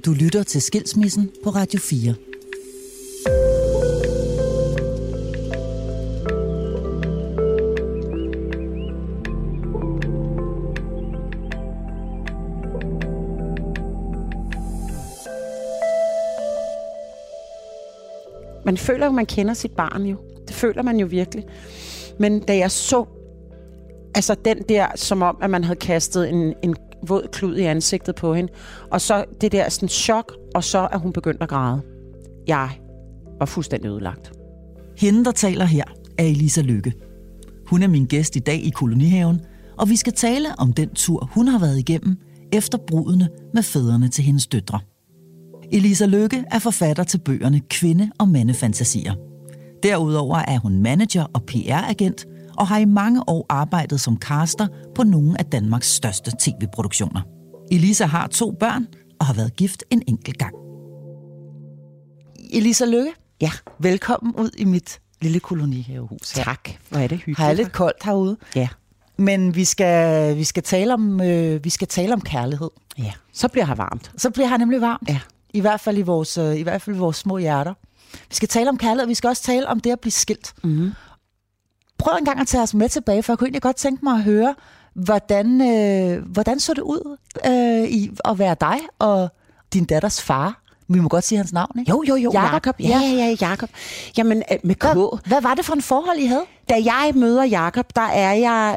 Du lytter til Skilsmissen på Radio 4. Man føler jo, man kender sit barn jo. Det føler man jo virkelig. Men da jeg så altså den der, som om, at man havde kastet en våd klud i ansigtet på hende, og så det der sådan chok, og så er hun begyndt at græde. Jeg var fuldstændig ødelagt. Hende, der taler her, er Elisa Lykke. Hun er min gæst i dag i Kolonihaven, og vi skal tale om den tur, hun har været igennem efter brudene med fædrene til hendes døtre. Elisa Lykke er forfatter til bøgerne Kvinde- og mandefantasier. Derudover er hun manager og PR-agent, og har i mange år arbejdet som caster på nogle af Danmarks største tv-produktioner. Elisa har 2 børn og har været gift en enkelt gang. Elisa Lykke, Ja, velkommen ud i mit lille kolonihavehus. tak. Hvor er det hyggeligt. Har jeg lidt koldt herude? Ja. Men vi skal tale om kærlighed. Ja, så bliver her varmt. Så bliver her nemlig varmt. Ja. I hvert fald i vores små hjerter. Vi skal tale om kærlighed, vi skal også tale om det at blive skilt. Mm-hmm. Prøv en gang at tage os med tilbage, for jeg kunne egentlig godt tænke mig at høre, hvordan så det ud i at være dig og din datters far? Vi må godt sige hans navn, ikke? Jo. Jakob. Ja, Jakob. Jamen, med K. Hvad var det for en forhold, I havde? Da jeg møder Jakob, der er jeg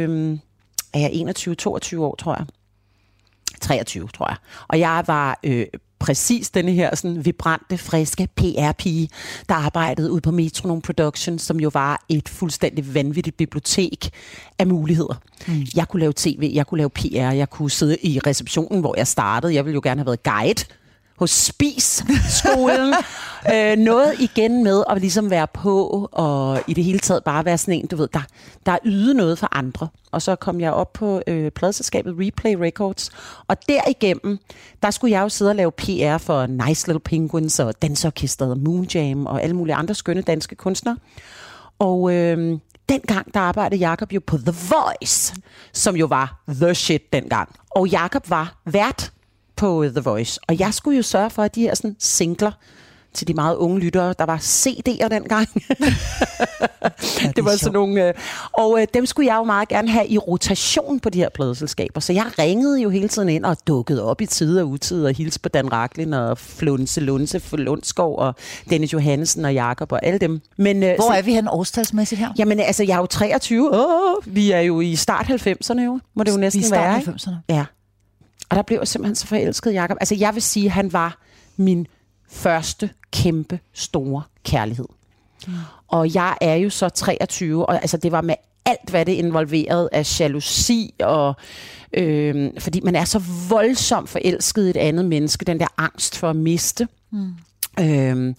21-22 år, tror jeg. 23, tror jeg. Og jeg var præcis denne her sådan vibrante, friske PR-pige, der arbejdede ude på Metronome Productions, som jo var et fuldstændig vanvittigt bibliotek af muligheder. Mm. Jeg kunne lave tv, jeg kunne lave PR, jeg kunne sidde i receptionen, hvor jeg startede. Jeg ville jo gerne have været guide hos Spis-skolen. Noget igen med at ligesom være på, og i det hele taget bare være sådan en, du ved, der yder noget for andre. Og så kom jeg op på pladeselskabet Replay Records, og derigennem, der skulle jeg jo sidde og lave PR for Nice Little Penguins og Dansorkestret, Moonjam og alle mulige andre skønne danske kunstnere. Og dengang, der arbejdede Jakob jo på The Voice, som jo var the shit dengang. Og Jakob var vært på The Voice, og jeg skulle jo sørge for, at de her sådan singler til de meget unge lyttere, der var CD'er dengang. Det var sådan nogle... Og dem skulle jeg jo meget gerne have i rotation på de her pladeselskaber, så jeg ringede jo hele tiden ind og dukkede op i tide og utide og hilste på Dan Racklin og Flunse Lundskov og Dennis Johansen og Jakob og alle dem. Men, hvor er vi hen årstalsmæssigt her? Jamen altså, jeg er jo 23. Vi er jo i start 90'erne jo, må det jo næsten være. I start 90'erne? Ja. Og der blev jeg simpelthen så forelsket, Jakob. Altså, jeg vil sige, at han var min første kæmpe store kærlighed. Mm. Og jeg er jo så 23, og altså, det var med alt, hvad det involverede af jalousi, og fordi man er så voldsomt forelsket i et andet menneske, den der angst for at miste. Mm.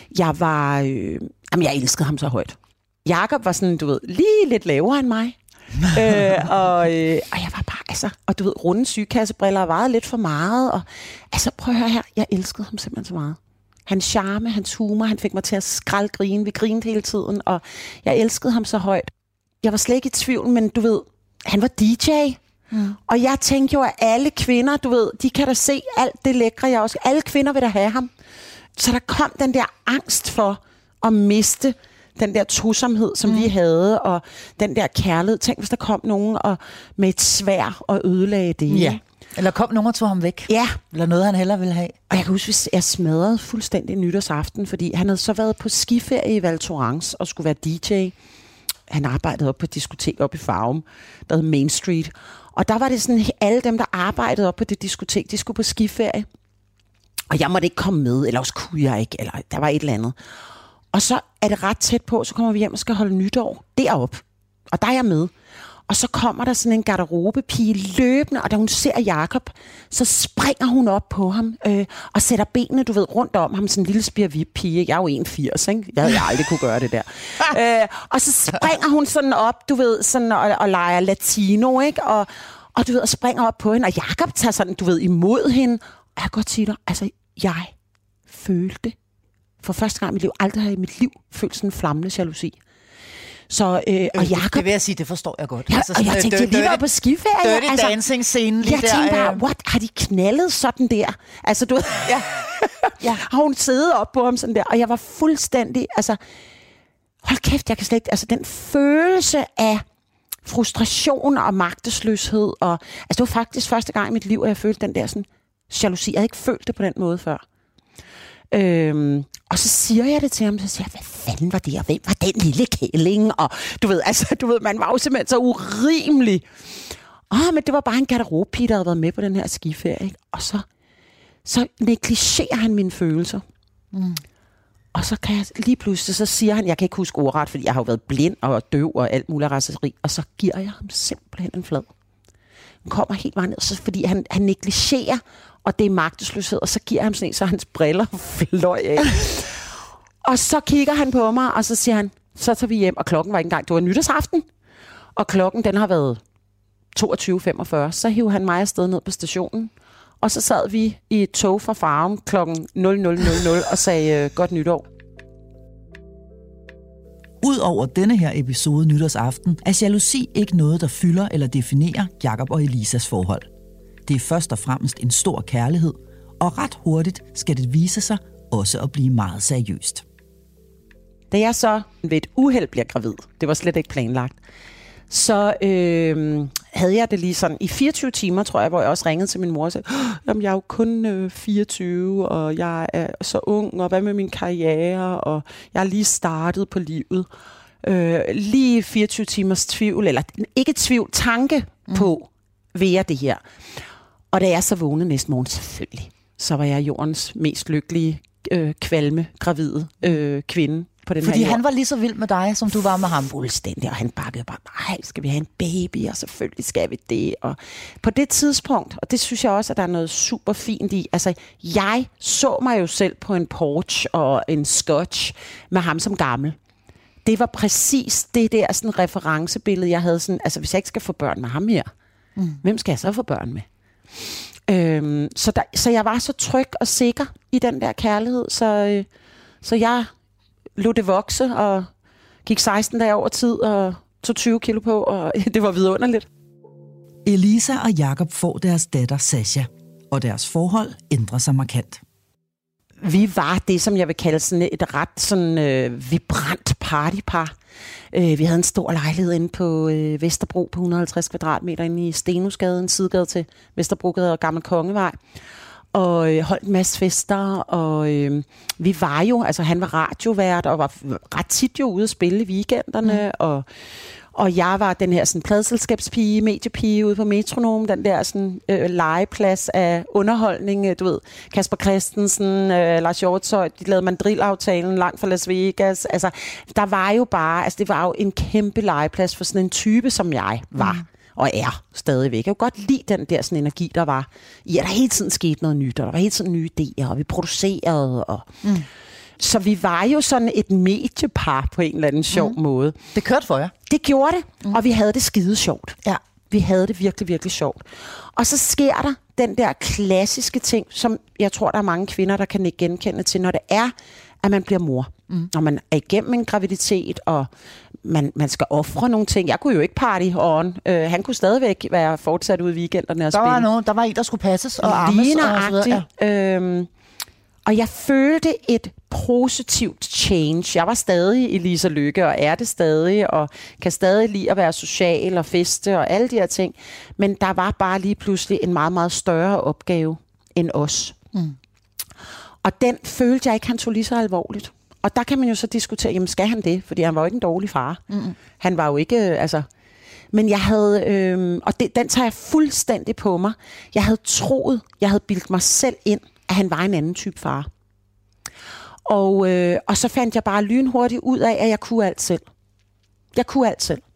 Jeg elskede ham så højt. Jakob var sådan, du ved, lige lidt lavere end mig. Og jeg var bare, altså, og du ved, runde sygekassebriller vejede lidt for meget, og altså, prøv at høre her, jeg elskede ham simpelthen så meget. Hans charme, hans humor, han fik mig til at skraldgrine, vi grinede hele tiden, og jeg elskede ham så højt. Jeg var slet ikke i tvivl, men du ved, han var DJ, og jeg tænkte jo, at alle kvinder, du ved, de kan da se alt det lækre, jeg også, alle kvinder vil da have ham. Så der kom den der angst for at miste den der tosomhed, som vi havde, og den der kærlighed. Tænk, hvis der kom nogen og med et sværd og ødelagde det. Ja. Eller kom nogen og tog ham væk. Ja. Eller noget, han hellere ville have. Og jeg kan huske, at jeg smadrede fuldstændig nytårsaften, fordi han havde så været på skiferie i Val Thorens og skulle være DJ. Han arbejdede op på et diskotek op i Farum, der hed Main Street. Og der var det sådan, alle dem, der arbejdede op på det diskotek, de skulle på skiferie. Og jeg måtte ikke komme med, eller også kunne jeg ikke, eller der var et eller andet. Og så er det ret tæt på, så kommer vi hjem og skal holde nytår derop. Og der er jeg med. Og så kommer der sådan en garderobepige løbende, og da hun ser Jakob, så springer hun op på ham og sætter benene, du ved, rundt om ham, sådan en lille spirvip-pige. Jeg er jo 81, ikke? Jeg havde aldrig kunne gøre det der. Og så springer hun sådan op, du ved, sådan, og leger latino, ikke? Og du ved, og springer op på hende, og Jakob tager sådan, du ved, imod hende. Og jeg kan godt sige dig, altså, jeg følte for første gang i mit liv, aldrig har i mit liv følt sådan en flammende jalousi. Så, og Jacob, det vil jeg sige, det forstår jeg godt. Ja, altså, og jeg tænkte, jeg lige var på skiferie. Dirty Dancing-scenen lige der. Jeg tænkte bare, what, har de knaldet sådan der? Altså, du ja. Har hun siddet op på ham sådan der? Og jeg var fuldstændig, altså, hold kæft, jeg kan slet ikke, altså den følelse af frustration og magtesløshed, og altså det var faktisk første gang i mit liv, at jeg følte den der sådan jalousi. Jeg havde ikke følt det på den måde før. Og så siger jeg det til ham, så siger jeg, hvad fanden var det, og hvem var den lille kælling? Og du ved, man var jo simpelthen så urimelig. Men det var bare en garderobepige, der havde været med på den her skiferie, ikke? Og så negligerer han mine følelser. Og så kan jeg lige pludselig, så siger han, jeg kan ikke huske ordret, fordi jeg har jo været blind og døv og alt muligt raseri, og så giver jeg ham simpelthen en flad. Han kommer helt meget ned, så, fordi han negligerer, og det er magtesløshed, og så giver han sådan en, så hans briller fløj af. Og så kigger han på mig, og så siger han, så tager vi hjem, og klokken var ikke engang, det var nytårsaften, og klokken den har været 22.45, så hiver han mig afsted ned på stationen, og så sad vi i et tog fra Farum klokken 00.00 og sagde godt nytår. Udover denne her episode nytårsaften, er jalousi ikke noget, der fylder eller definerer Jacob og Elisas forhold. Det er først og fremmest en stor kærlighed, og ret hurtigt skal det vise sig også at blive meget seriøst. Da jeg så ved et uheld bliver gravid, det var slet ikke planlagt, så havde jeg det lige sådan i 24 timer, tror jeg, hvor jeg også ringede til min mor og sagde, jamen jeg er jo kun 24, og jeg er så ung, og hvad med min karriere, og jeg er lige startet på livet. Lige 24 timers tvivl, eller ikke tvivl, tanke på, vil jeg det her. Og da jeg så vågnede næste morgen, selvfølgelig, så var jeg jordens mest lykkelige, kvalme, gravide kvinde. Fordi han var lige så vild med dig, som du var med ham. Fuldstændig, og han bakkede bare, nej, skal vi have en baby, og selvfølgelig skal vi det. Og på det tidspunkt, og det synes jeg også, at der er noget super fint i, altså jeg så mig jo selv på en porch og en scotch med ham som gammel. Det var præcis det der sådan referencebillede, jeg havde sådan, altså hvis jeg ikke skal få børn med ham her, hvem skal jeg så få børn med? Så jeg var så tryg og sikker i den der kærlighed, så jeg lod det vokse, og gik 16 dage over tid, og tog 20 kilo på, og det var vidunderligt. Elisa og Jacob får deres datter Sasha, og deres forhold ændrer sig markant. Vi var det, som jeg vil kalde sådan et ret sådan, vibrant partypar. Vi havde en stor lejlighed inde på Vesterbro på 150 kvadratmeter inde i Stenhusgade, en sidegade til Vesterbrogade og Gammel Kongevej. Og holdt en masse fester, og vi var jo, altså han var radiovært, og var ret tit jo ude at spille i weekenderne, og jeg var den her sådan pladeselskabspige, mediepige ude på Metronom, den der sådan legeplads af underholdning, du ved, Kasper Christensen, Lars Hjortshøj, de lavede Mandrill-aftalen langt fra Las Vegas, altså der var jo bare, altså det var jo en kæmpe legeplads for sådan en type, som jeg var. Og er stadigvæk. Jeg kunne godt lide den der sådan energi, der var i, at der hele tiden skete noget nyt, og der var hele tiden nye idéer, og vi producerede. Så vi var jo sådan et mediepar på en eller anden sjov måde. Det kørte for jer. Det gjorde det, og vi havde det skide sjovt. Ja. Vi havde det virkelig, virkelig sjovt. Og så sker der den der klassiske ting, som jeg tror, der er mange kvinder, der kan genkende til, når det er, at man bliver mor. Når man er igennem en graviditet, og man skal ofre nogle ting. Jeg kunne jo ikke party on. Han kunne stadigvæk være fortsat ude i weekenderne og spille. Der var en, der skulle passes og armes. Og og jeg følte et positivt change. Jeg var stadig Elisa Lykke, og er det stadig, og kan stadig lide at være social og feste og alle de her ting. Men der var bare lige pludselig en meget, meget større opgave end os. Og den følte jeg ikke, han tog lige så alvorligt. Og der kan man jo så diskutere, jamen skal han det? Fordi han var jo ikke en dårlig far. Han var jo ikke, altså... Men jeg havde, den tager jeg fuldstændig på mig. Jeg havde bildt mig selv ind, at han var en anden type far. Og så fandt jeg bare lynhurtigt ud af, at jeg kunne alt selv. Jeg kunne alt selv.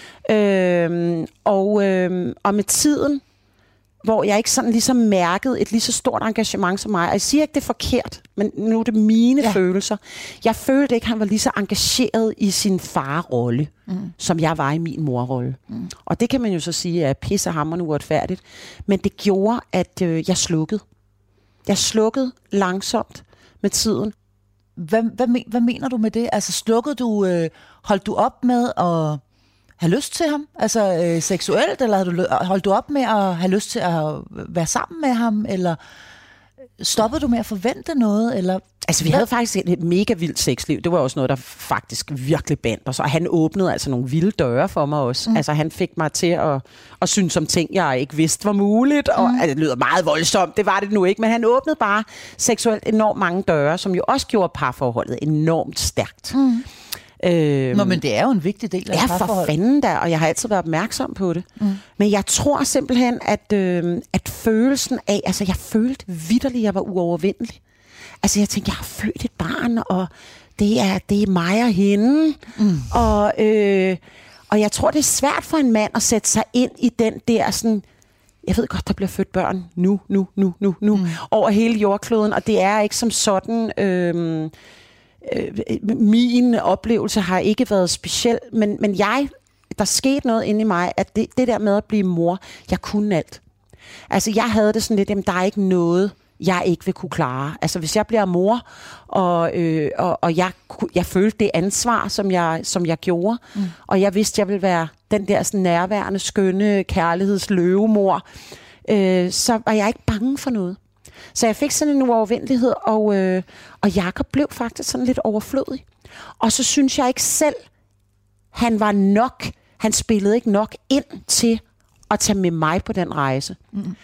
Og med tiden, hvor jeg ikke sådan ligesom mærkede et lige så stort engagement som mig. Og jeg siger ikke, det er forkert, men nu er det mine følelser. Jeg følte ikke, han var lige så engageret i sin farrolle, som jeg var i min morrolle. Og det kan man jo så sige er pissehammerende uretfærdigt. Men det gjorde, at jeg slukkede. Jeg slukkede langsomt med tiden. hvad mener du med det? Altså holdt du op med at have lyst til ham? Altså seksuelt, eller holdt du op med at have lyst til at være sammen med ham, eller stoppede du med at forvente noget, eller? Altså, vi havde faktisk et mega vildt sexliv. Det var også noget, der faktisk virkelig bandt os. Og han åbnede altså nogle vilde døre for mig også. Altså, han fik mig til at synes om ting, jeg ikke vidste var muligt. Og altså, det lyder meget voldsomt, det var det nu ikke. Men han åbnede bare seksuelt enormt mange døre, som jo også gjorde parforholdet enormt stærkt. Men det er jo en vigtig del af parforholdet. Ja, for fanden da, og jeg har altid været opmærksom på det. Men jeg tror simpelthen, at følelsen af, altså jeg følte vitterligt, jeg var uovervindelig. Altså jeg tænkte, jeg har født et barn, og det er mig og hende. Og jeg tror, det er svært for en mand at sætte sig ind i den der sådan, jeg ved godt, der bliver født børn nu, over hele jordkloden, og det er ikke som sådan. Min oplevelse har ikke været speciel, men der skete noget inde i mig, at det der med at blive mor, jeg kunne alt. Altså jeg havde det sådan lidt, jamen der er ikke noget, jeg ikke vil kunne klare. Altså hvis jeg bliver mor, og jeg følte det ansvar, som jeg gjorde, og jeg vidste, jeg ville være den der sådan nærværende, skønne, kærlighedsløvemor, så var jeg ikke bange for noget. Så jeg fik sådan en uovervindelighed, og Jakob blev faktisk sådan lidt overflødig. Og så synes jeg ikke selv, han spillede ikke nok ind til at tage med mig på den rejse.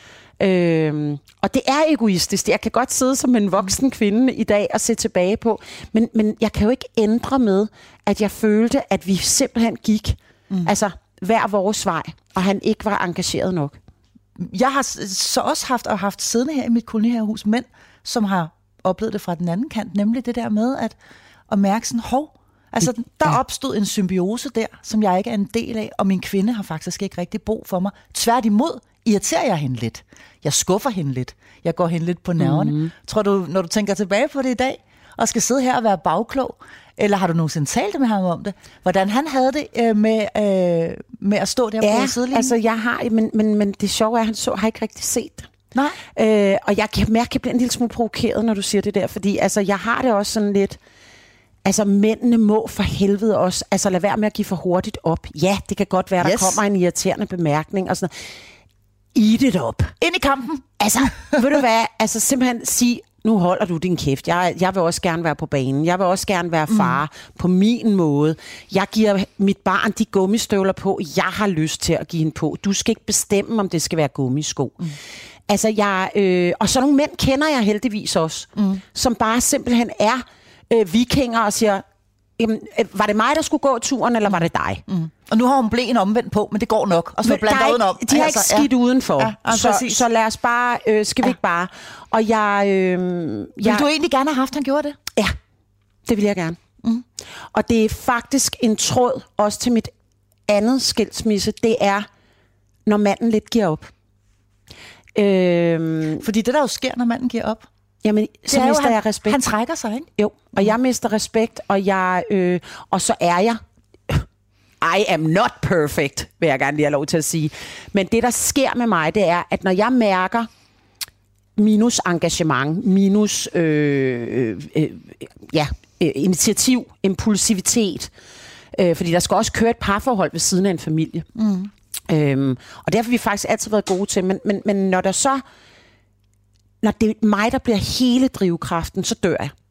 Og det er egoistisk. Jeg kan godt sidde som en voksen kvinde i dag og se tilbage på, men jeg kan jo ikke ændre med, at jeg følte, at vi simpelthen gik altså hver vores vej, og han ikke var engageret nok. Jeg har så også haft siddende her i mit kolonihavehus mænd, som har oplevet det fra den anden kant, nemlig det der med at mærke sådan, altså der opstod en symbiose der, som jeg ikke er en del af, og min kvinde har faktisk ikke rigtig brug for mig. Tværtimod irriterer jeg hende lidt. Jeg skuffer hende lidt. Jeg går hende lidt på nerverne. Tror du, når du tænker tilbage på det i dag, og skal sidde her og være bagklog, eller har du nogensinde talt med ham om det? Hvordan han havde det med at stå der på sidelinjen? Altså jeg har, men det sjove er, at har ikke rigtig set det. Nej. Og jeg kan mærke, at jeg bliver en lille smule provokeret, når du siger det der, fordi altså, jeg har det også sådan lidt, altså mændene må for helvede også, altså lad være med at give for hurtigt op. Ja, det kan godt være, der kommer en irriterende bemærkning og sådan noget. Eat it up. Ind i kampen. Altså, ved du hvad, altså simpelthen sige, nu holder du din kæft. Jeg vil også gerne være på banen. Jeg vil også gerne være far på min måde. Jeg giver mit barn de gummistøvler på, jeg har lyst til at give hende på. Du skal ikke bestemme, om det skal være gummisko. Altså, og sådan nogle mænd kender jeg heldigvis også, som bare simpelthen er vikinger og siger, jamen, var det mig, der skulle gå turen, eller var det dig? Og nu har hun blæen omvendt på, men det går nok. Og så blander udenom. De har ikke skidt udenfor. Ja, så lad os bare, skal vi ikke bare. Og vil du egentlig gerne have haft, han gjorde det? Ja, det vil jeg gerne. Og det er faktisk en tråd, også til mit andet skilsmisse, det er, når manden lidt giver op. Fordi det der jo sker, når manden giver op, jamen, så mister jeg respekt. Han trækker sig, ikke? Jo, og jeg mister respekt, og så er jeg. I am not perfect, vil jeg gerne lige have lov til at sige. Men det, der sker med mig, det er, at når jeg mærker minus engagement, minus initiativ, impulsivitet, fordi der skal også køre et parforhold ved siden af en familie. Og derfor har vi faktisk altid været gode til. Men når det er mig, der bliver hele drivkraften, så dør jeg.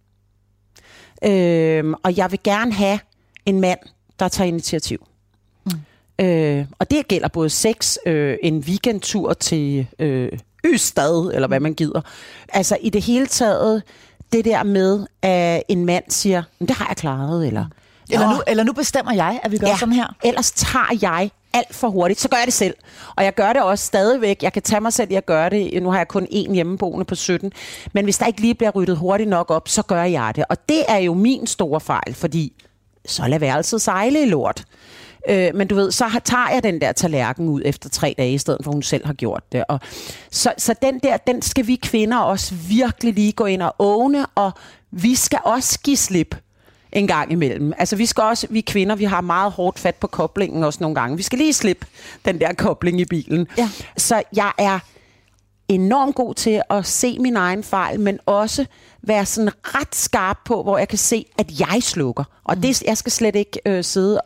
Og jeg vil gerne have en mand, der tager initiativ. Og det gælder både sex, en weekendtur til Ystad, eller hvad man gider. Altså i det hele taget, det der med, at en mand siger, det har jeg klaret, eller nu bestemmer jeg, at vi gør sådan her. Ellers tager jeg alt for hurtigt, så gør jeg det selv. Og jeg gør det også stadigvæk. Jeg kan tage mig selv i at gøre det. Nu har jeg kun én hjemmeboende på 17. Men hvis der ikke lige bliver ryddet hurtigt nok op, så gør jeg det. Og det er jo min store fejl, fordi så lad værelset sejle i lort. Men du ved, så tager jeg den der tallerken ud efter 3 dage, i stedet for hun selv har gjort det. Og så den skal vi kvinder også virkelig lige gå ind og åbne, og vi skal også give slip en gang imellem. Altså vi kvinder, vi har meget hårdt fat på koblingen også nogle gange. Vi skal lige slippe den der kobling i bilen. Ja. Så jeg er enormt god til at se min egen fejl, men også være sådan ret skarp på, hvor jeg kan se, at jeg slukker. Og det, jeg skal slet ikke sidde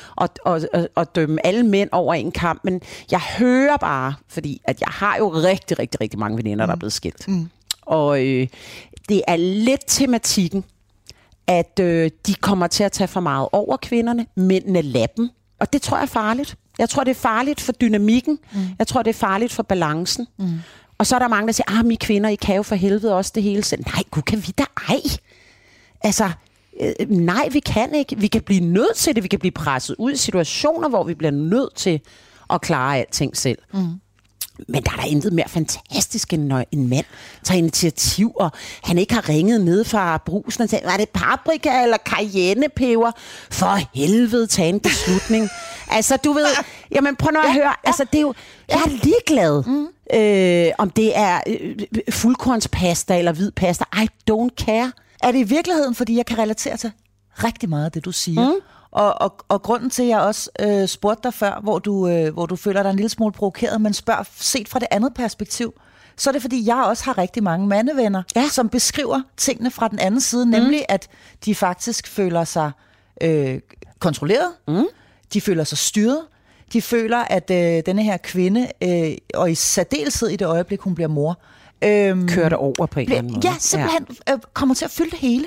og dømme alle mænd over en kamp, men jeg hører bare, fordi at jeg har jo rigtig, rigtig, rigtig mange veninder, der er blevet skilt. Og det er lidt tematikken, at de kommer til at tage for meget over kvinderne, mændene lader dem. Og det tror jeg er farligt. Jeg tror, det er farligt for dynamikken. Jeg tror, det er farligt for balancen. Og så er der mange, der siger, I kvinder, I kan jo for helvede også det hele selv. Nej, gud, kan vi da ej? Altså, nej, vi kan ikke. Vi kan blive nødt til det. Vi kan blive presset ud i situationer, hvor vi bliver nødt til at klare alting selv. Men der er intet mere fantastisk, end når en mand tager initiativ, og han ikke har ringet ned fra brusen og sagt, var det paprika eller cayennepeber? For helvede, tage en beslutning. Altså, du ved, jamen prøv nu at høre, altså det er jo, jeg er ligeglad, om det er fuldkornspasta eller hvid pasta. I don't care. Er det i virkeligheden, fordi jeg kan relatere til rigtig meget af det, du siger? Og grunden til, at jeg også spurgte dig før, hvor du føler dig en lille smule provokeret, men spørger set fra det andet perspektiv, så er det, fordi jeg også har rigtig mange mandevenner, som beskriver tingene fra den anden side, nemlig at de faktisk føler sig kontrolleret, de føler sig styret, de føler, at denne her kvinde, og i særdeleshed i det øjeblik, hun bliver mor, kører det over på en eller anden måde. Ja, simpelthen kommer til at fylde det hele.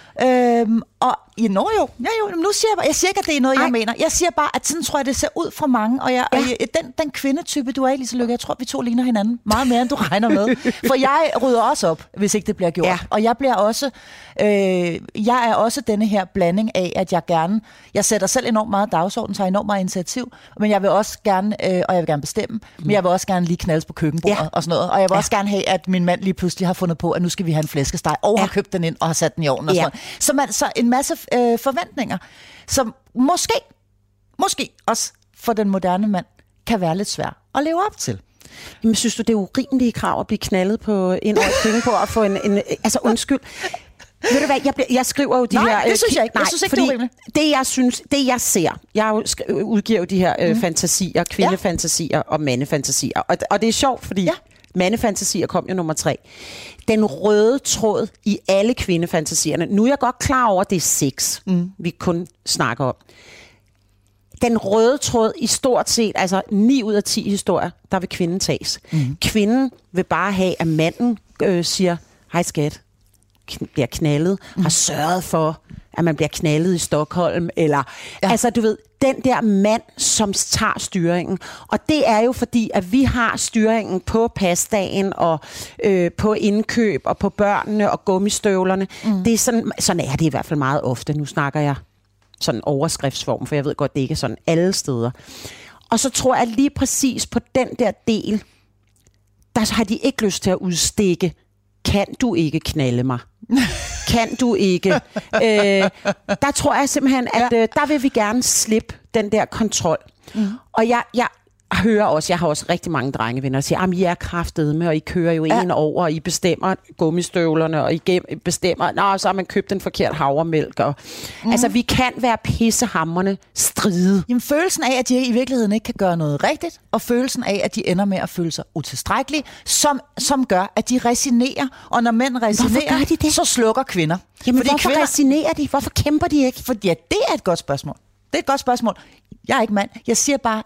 Og jo, nu siger jeg siger ikke, at det er noget, jeg mener. Jeg siger bare, at sådan tror jeg, det ser ud for mange. Og den kvindetype, du er i, Lise Lykke, jeg tror, vi to ligner hinanden meget mere, end du regner med. For jeg rydder også op, hvis ikke det bliver gjort. Ja. Og jeg bliver også, jeg er også denne her blanding af, at jeg sætter selv enormt meget dagsorden, tager enormt meget initiativ, men jeg vil også gerne, og jeg vil gerne bestemme, men jeg vil også gerne lige knaldes på køkkenbordet og sådan noget. Og jeg vil også gerne have, at min mand lige pludselig har fundet på, at nu skal vi have en flæskesteg, og har købt den ind og har sat den i ovnen og sådan noget. Så en masse forventninger, som måske også for den moderne mand kan være lidt svært at leve op til. Jamen, synes du, det er urimelige krav at blive knaldet på en over køkkenbord og få en altså undskyld. Ved du hvad, jeg skriver jo de her... Nej, det synes jeg ikke. Jeg synes ikke, det er urimeligt. Det jeg ser, jeg udgiver jo de her fantasier, kvindefantasier og mandefantasier. Og det er sjovt, fordi mandefantasier kom jo nummer 3. Den røde tråd i alle kvindefantasierne. Nu er jeg godt klar over, at det er sex, vi kun snakker om. Den røde tråd i stort set, altså 9 ud af 10 historier, der vil kvinden tages. Kvinden vil bare have, at manden siger, hej skat, bliver knaldet, har sørget for, at man bliver knaldet i Stockholm, eller altså du ved, den der mand, som tager styringen. Og det er jo fordi, at vi har styringen på pasdagen, og på indkøb, og på børnene, og gummistøvlerne. Det er sådan er det i hvert fald meget ofte. Nu snakker jeg sådan overskriftsform, for jeg ved godt, det ikke er sådan alle steder. Og så tror jeg lige præcis på den der del, der har de ikke lyst til at udstikke, kan du ikke knalde mig? Kan du ikke? Der tror jeg simpelthen, at der vil vi gerne slippe den der kontrol. Og jeg hører også, jeg har også rigtig mange drengevenner, der siger, at I er kraftedeme, og I kører jo en over, og I bestemmer gummistøvlerne, og I bestemmer, så har man købt en forkert havremælk. Og, altså, vi kan være pissehamrende stride. Jamen, følelsen af, at de i virkeligheden ikke kan gøre noget rigtigt, og følelsen af, at de ender med at føle sig utilstrækkelige, som gør, at de resignerer. Og når mænd resignerer, så slukker kvinder. Jamen, hvorfor resignerer de? Hvorfor kæmper de ikke? Fordi det er et godt spørgsmål. Det er et godt spørgsmål. Jeg er ikke mand. Jeg siger bare,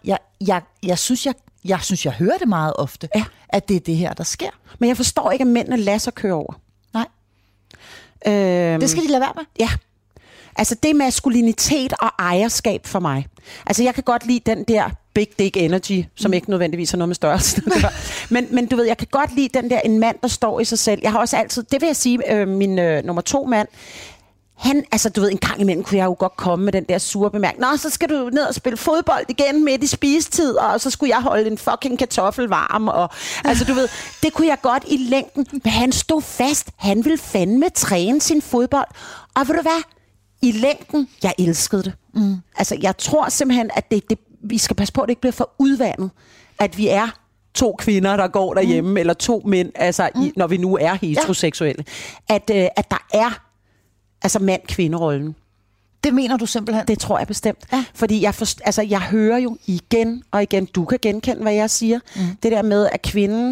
jeg synes, jeg hører det meget ofte, at det er det her, der sker. Men jeg forstår ikke, at mændene lader sig køre over. Nej. Det skal de lade være med. Ja. Altså, det er maskulinitet og ejerskab for mig. Altså, jeg kan godt lide den der big dick energy, som ikke nødvendigvis har noget med størrelse. men du ved, jeg kan godt lide den der, en mand, der står i sig selv. Jeg har også altid, det vil jeg sige, min nummer 2 mand, han, altså du ved, en gang imellem kunne jeg jo godt komme med den der sure bemærkning. Nå, så skal du ned og spille fodbold igen midt i spisetid, og så skulle jeg holde en fucking kartoffel varm. Og, altså du ved, det kunne jeg godt i længden. Men han stod fast. Han ville fandme træne sin fodbold. Og ved du hvad? I længden, jeg elskede det. Altså jeg tror simpelthen, at vi skal passe på, at det ikke bliver for udvandet. At vi er 2 kvinder, der går derhjemme, eller 2 mænd, altså når vi nu er heteroseksuelle. At der er altså mand-kvinderollen. Det mener du simpelthen? Det tror jeg bestemt. Ja. Fordi jeg hører jo igen og igen, du kan genkende, hvad jeg siger. Det der med, at kvinden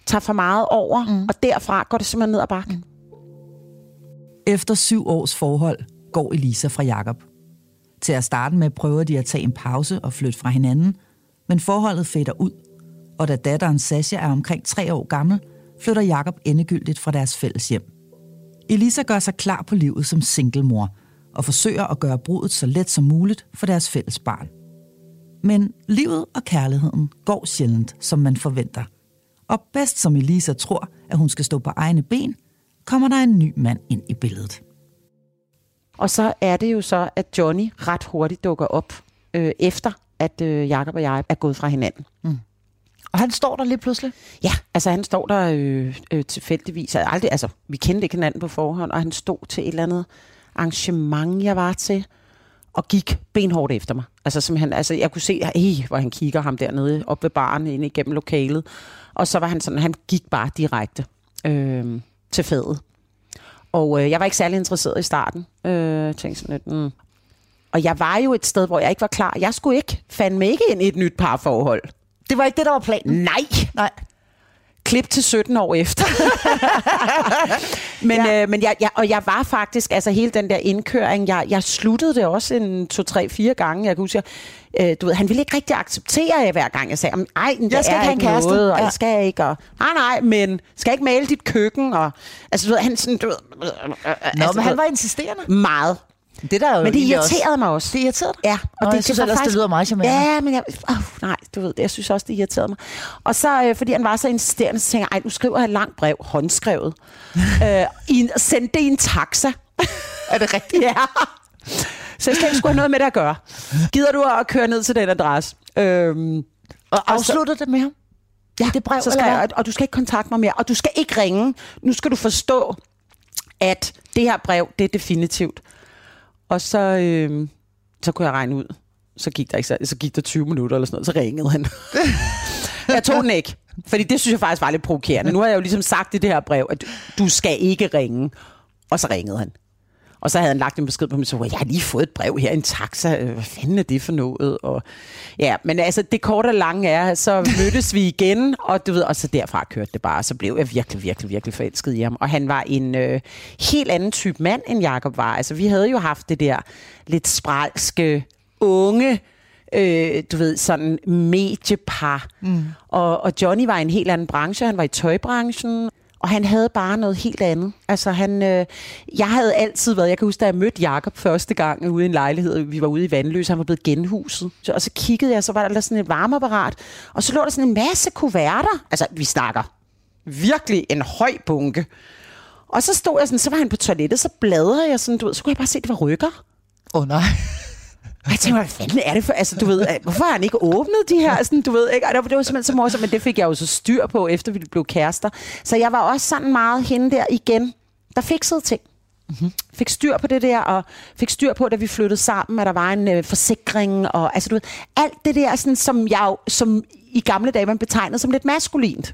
tager for meget over, og derfra går det simpelthen ned ad bakken. Efter 7 års forhold går Elisa fra Jakob. Til at starte med prøver de at tage en pause og flytte fra hinanden, men forholdet fader ud, og da datteren Sasha er omkring 3 år gammel, flytter Jakob endegyldigt fra deres fælles hjem. Elisa gør sig klar på livet som singlemor og forsøger at gøre bruddet så let som muligt for deres fælles barn. Men livet og kærligheden går sjældent, som man forventer. Og bedst som Elisa tror, at hun skal stå på egne ben, kommer der en ny mand ind i billedet. Og så er det jo så, at Johnny ret hurtigt dukker op, efter at Jakob og jeg er gået fra hinanden. Og han står der lige pludselig? Ja, altså han står der tilfældigvis. Altså, vi kendte ikke hinanden på forhånd, og han stod til et eller andet arrangement, jeg var til, og gik benhårdt efter mig. Altså simpelthen, jeg kunne se, hvor han kigger ham dernede op ved baren, ind igennem lokalet. Og så var han sådan, han gik bare direkte til fadet. Og jeg var ikke særlig interesseret i starten. Tænkte sådan lidt, Og jeg var jo et sted, hvor jeg ikke var klar. Jeg skulle fandme ikke ind i et nyt parforhold. Det var ikke det, der var planen? Nej. Klip til 17 år efter. Men jeg var faktisk, altså hele den der indkøring, jeg sluttede det også en 2, 3, 4 gange. Jeg kan huske, du ved, han ville ikke rigtig acceptere hver gang jeg sagde, ej, jeg skal ikke have en kæreste, noget, og jeg skal ikke, og nej, men skal ikke male dit køkken, og altså du ved, han sådan, du ved, men han var insisterende. Meget. Det der men det irriterede mig også. Det irriterede dig? Ja. Og det synes ellers, det lyder meget charmerende. Ja, men nej, du ved, jeg synes også, det irriterede mig. Og så, fordi han var så insisterende, så tænkte jeg, nu skriver jeg et langt brev, håndskrevet. Sendte det i en taxa. Er det rigtigt? Ja. Så jeg skal ikke have noget med det at gøre. Gider du at køre ned til den adresse? Og afsluttede det med ham? Ja, det brev, så skal jeg, og du skal ikke kontakte mig mere. Og du skal ikke ringe. Nu skal du forstå, at det her brev, det er definitivt. Og så kunne jeg regne ud. Så gik der 20 minutter eller sådan noget, så ringede han. Jeg tog den ikke, fordi det synes jeg faktisk var lidt provokerende. Nu har jeg jo ligesom sagt i det her brev, at du skal ikke ringe. Og så ringede han. Og så havde han lagt en besked på mig, så jeg har lige fået et brev her i en taxa. Hvad fanden er det for noget? Og ja, men altså det korte og lange er, så mødtes vi igen, og du ved, og så derfra kørte det bare. Så blev jeg virkelig forelsket i ham. Og han var en helt anden type mand, end Jakob var. Altså vi havde jo haft det der lidt spralske, unge, du ved, sådan mediepar. Og Johnny var i en helt anden branche. Han var i tøjbranchen. Og han havde bare noget helt andet. Altså jeg havde altid været, jeg kan huske, da jeg mødte Jakob første gang ude i en lejlighed, vi var ude i Vandløse, han var blevet genhuset. Og så kiggede jeg, så var der sådan et varmeapparat, og så lå der sådan en masse kuverter. Altså, vi snakker virkelig en høj bunke. Og så stod jeg sådan, så var han på toilettet, så bladrede jeg sådan, du ved, så kunne jeg bare se, at det var rykker. Nej. Og jeg tænkte, hvad fanden er det for? Altså, du ved, hvorfor har han ikke åbnet de her? Sådan, du ved, ikke? Og det var simpelthen så morsomt, men det fik jeg jo så styr på, efter vi blev kærester. Så jeg var også sådan meget hende der igen, der fiksede ting. Fik styr på det der, og fik styr på, da vi flyttede sammen, at der var en forsikring, og altså, du ved, alt det der, sådan, som i gamle dage man betegnede som lidt maskulint.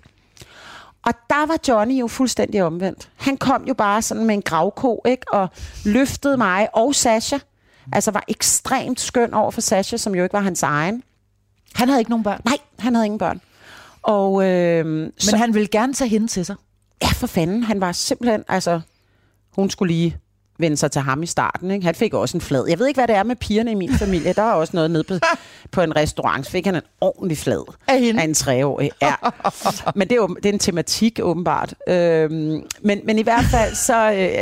Og der var Johnny jo fuldstændig omvendt. Han kom jo bare sådan med en gravko, ikke? Og løftede mig og Sasha. Altså var ekstremt skøn over for Sasha, som jo ikke var hans egen. Han havde ikke nogen børn? Nej, han havde ingen børn. Og, men han ville gerne tage hende til sig? Ja, for fanden. Han var simpelthen, altså, hun skulle lige vende sig til ham i starten. Ikke? Han fik også en flad. Jeg ved ikke, hvad det er med pigerne i min familie. Der er også noget nede på en restaurant. Så fik han en ordentlig flad af en 3-årig. Ja. Men det er en tematik, åbenbart. Men i hvert fald, så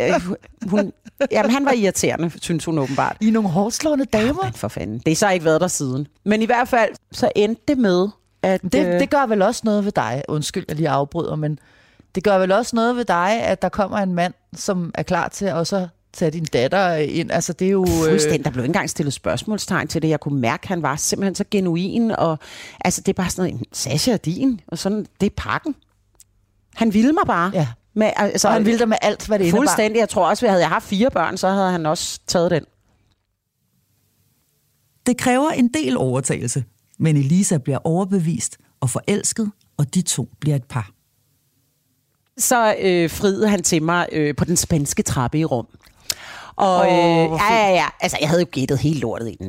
han var irriterende, synes hun åbenbart. I nogle hårdslående damer? Ja, for fanden. Det er så ikke været der siden. Men i hvert fald, så endte det med, at det gør vel også noget ved dig. Undskyld, jeg lige afbryder, men det gør vel også noget ved dig, at der kommer en mand, som er klar til at så tage din datter ind. Altså, det er jo fuldstændig. Der blev ikke engang stillet spørgsmålstegn til det. Jeg kunne mærke, at han var simpelthen så genuin, og altså, det er bare sådan noget, Sasha er din, og sådan, det er pakken. Han ville mig bare. Ja. Med, altså, og han ville dig med alt, hvad det indebar. Fuldstændig. Jeg tror også, at havde jeg haft 4 børn, så havde han også taget den. Det kræver en del overtagelse, men Elisa bliver overbevist og forelsket, og de to bliver et par. Så friede han til mig på den spanske trappe i Rom. Og ja. Altså, jeg havde jo gættet helt lortet i den, ikke?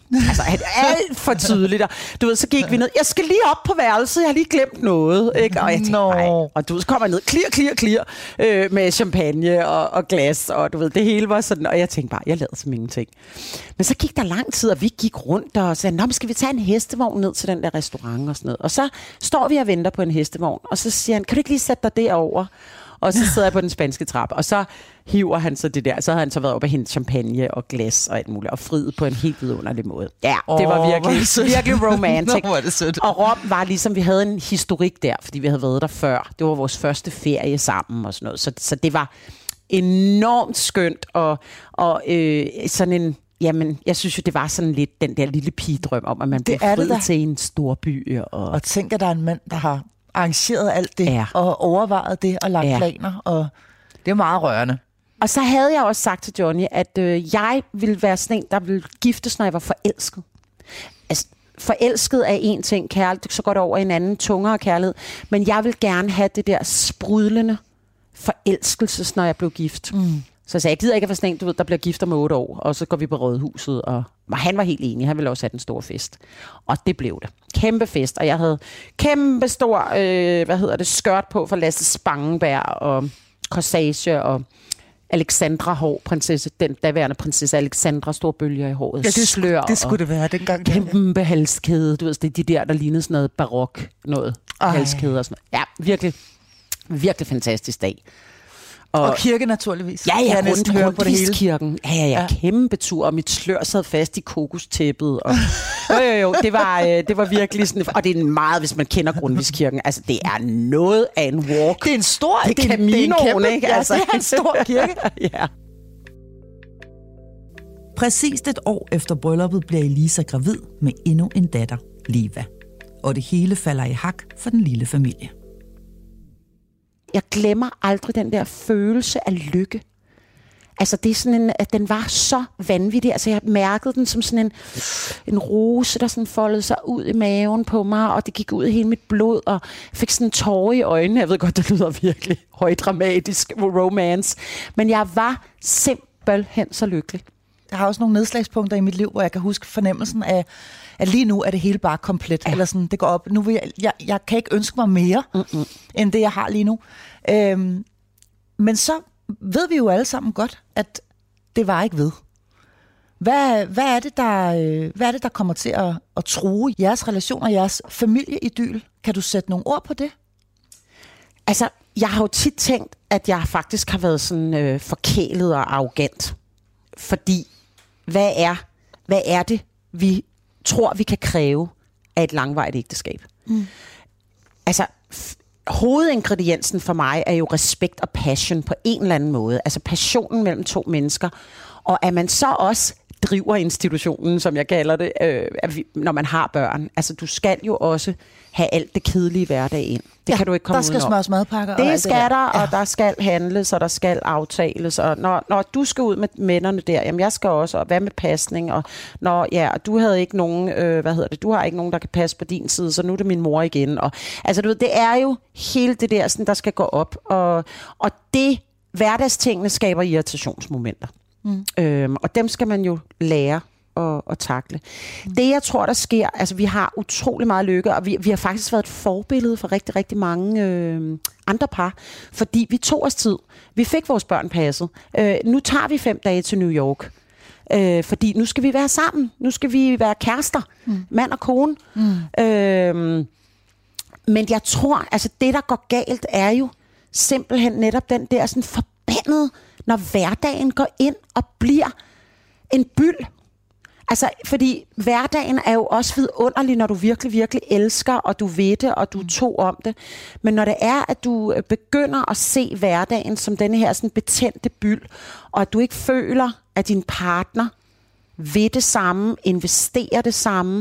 Altså, alt for tydeligt. Og, du ved, så gik vi ned. Jeg skal lige op på værelset, jeg har lige glemt noget. Ikke? Og jeg tænkte, nej. Og du ved, så kommer jeg ned, clear, med champagne og glas, og du ved, det hele var sådan. Og jeg tænkte bare, jeg lavede som ingenting. Men så gik der lang tid, og vi gik rundt og sagde, nå, men skal vi tage en hestevogn ned til den der restaurant og sådan noget. Og så står vi og venter på en hestevogn, og så siger han, kan du ikke lige sætte dig derover? Og så sidder jeg på den spanske trappe, og så hiver han så det der. Så har han så været oppe og hentet champagne og glas og alt muligt, og friet på en helt vidunderlig måde. Ja, det var virkelig romantic. Nå, det sødt. Og Rom var ligesom, vi havde en historik der, fordi vi havde været der før. Det var vores første ferie sammen og sådan noget. Så det var enormt skønt, og sådan en... Jamen, jeg synes jo, det var sådan lidt den der lille pigedrøm om, at man blev friet til en stor by. Og tænk, at der er en mand, der har arrangeret alt det, og overvejet det, og lagt planer, og det er meget rørende. Og så havde jeg også sagt til Johnny, at jeg ville være sådan en, der ville giftes, når jeg var forelsket. Altså, forelsket er en ting, kærlighed, så går det over i en anden, tungere kærlighed, men jeg vil gerne have det der sprudlende forelskelses, når jeg blev gift. Så jeg sagde, jeg gider ikke at være sådan en, du ved, der bliver gift om 8 år, og så går vi på Rådhuset, og han var helt enig, han ville også have den store fest. Og det blev det. Kæmpe fest, og jeg havde kæmpe stor, skørt på for Lasse Spangenberg, og corsage, og Alexandra hår, prinsesse, den daværende prinsesse Alexandra, store bølger i håret, slør. Det skulle det være dengang. Kæmpe halskæde, du ved, det er de der lignede sådan noget barok, noget halskæde og sådan noget. Ja, virkelig, virkelig fantastisk dag. Og kirke naturligvis. Ja, rundt på det hele. Kirken. Ja, kæmpe tur, og mit slør sad fast i kokostæppet. Og, jo, det var virkelig sådan, og det er meget, hvis man kender Grundtvigskirken, altså det er noget af en walk. Det er en stor, det er Caminoen, ikke? Altså. Ja, det er en stor kirke. Ja. Præcist et år efter brylluppet bliver Elisa gravid med endnu en datter, Liva. Og det hele falder i hak for den lille familie. Jeg glemmer aldrig den der følelse af lykke. Altså det er sådan at den var så vanvittig. Altså jeg mærkede den som sådan en rose, der sådan foldede sig ud i maven på mig, og det gik ud i hele mit blod, og jeg fik sådan en tårer i øjnene. Jeg ved godt, det lyder virkelig højdramatisk romance, men jeg var simpelthen så lykkelig. Jeg har også nogle nedslagspunkter i mit liv, hvor jeg kan huske fornemmelsen af, at lige nu er det hele bare komplet. Ja. Eller sådan, det går op. Nu vil jeg kan ikke ønske mig mere, end det, jeg har lige nu. Men så ved vi jo alle sammen godt, at det var ikke ved. Hvad er det, der kommer til at true jeres relationer, jeres familieidyl? Kan du sætte nogle ord på det? Altså, jeg har jo tit tænkt, at jeg faktisk har været sådan forkælet og arrogant. Fordi, hvad er det, vi tror, vi kan kræve af et langvarigt ægteskab? Altså, hovedingrediensen for mig er jo respekt og passion på en eller anden måde. Altså passionen mellem to mennesker. Og at man så også driver institutionen, som jeg kalder det, når man har børn. Altså, du skal jo også have alt det kedelige hverdag ind. Det kan du ikke komme udenom. Der skal smøres madpakker. Det skal der, og der skal handles, og der skal aftales. Og når du skal ud med mændene der, jamen jeg skal også, og hvad med pasning? Og du havde ikke nogen, du har ikke nogen, der kan passe på din side, så nu er det min mor igen. Og, altså du ved, det er jo hele det der, sådan, der skal gå op. Og det, hverdagstingene skaber irritationsmomenter. Og dem skal man jo lære at takle. Det, jeg tror, der sker, altså vi har utrolig meget lykke, og vi har faktisk været et forbillede for rigtig, rigtig mange andre par, fordi vi tog os tid. Vi fik vores børn passet. Nu tager vi 5 dage til New York, fordi nu skal vi være sammen. Nu skal vi være kærester, mand og kone. Men jeg tror, altså det, der går galt, er jo simpelthen netop den der sådan forbandede, når hverdagen går ind og bliver en byld. Altså, fordi hverdagen er jo også vidunderlig, når du virkelig, virkelig elsker, og du ved det, og du tog om det. Men når det er, at du begynder at se hverdagen som denne her sådan betændte byld, og at du ikke føler, at din partner ved det samme, investerer det samme.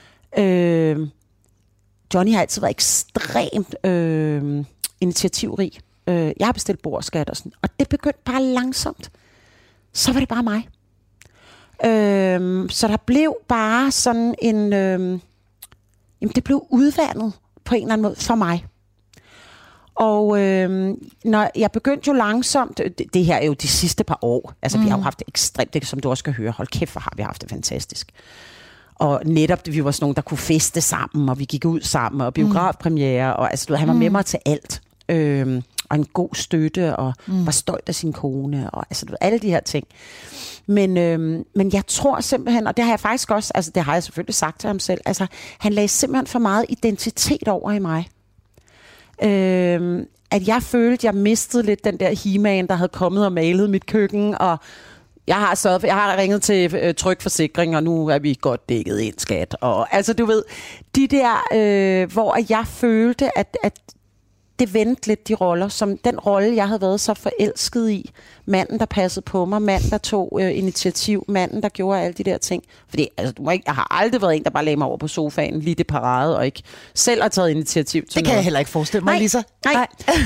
Johnny har altid været ekstremt initiativrig. Jeg har bestilt bordskat og sådan, og det begyndte bare langsomt. Så var det bare mig. Så der blev bare sådan en... det blev udvandet på en eller anden måde for mig. Og når jeg begyndte jo langsomt... Det her er jo de sidste par år. Altså vi har jo haft det ekstremt, det som du også kan høre. Hold kæft, hvor har vi haft det fantastisk. Og netop, vi var sådan nogle, der kunne feste sammen, og vi gik ud sammen, og biografpremiere, og altså, han var med mig til alt. Og en god støtte, og var stolt af sin kone, og altså, alle de her ting. Men jeg tror simpelthen, og det har jeg faktisk også, altså det har jeg selvfølgelig sagt til ham selv, altså han lagde simpelthen for meget identitet over i mig. At jeg følte, jeg mistede lidt den der He-Man, der havde kommet og malet mit køkken, og jeg har ringet til Tryg Forsikring, og nu er vi godt dækket ind, skat. Og altså, du ved, de der, hvor jeg følte, at det vendte lidt de roller, som den rolle, jeg havde været så forelsket i. Manden, der passede på mig, manden, der tog initiativ, manden, der gjorde alle de der ting. Fordi altså, jeg har aldrig været en, der bare lagde mig over på sofaen, lige det parade, og ikke selv har taget initiativ til det kan jeg heller ikke forestille mig, Lisa. Nej.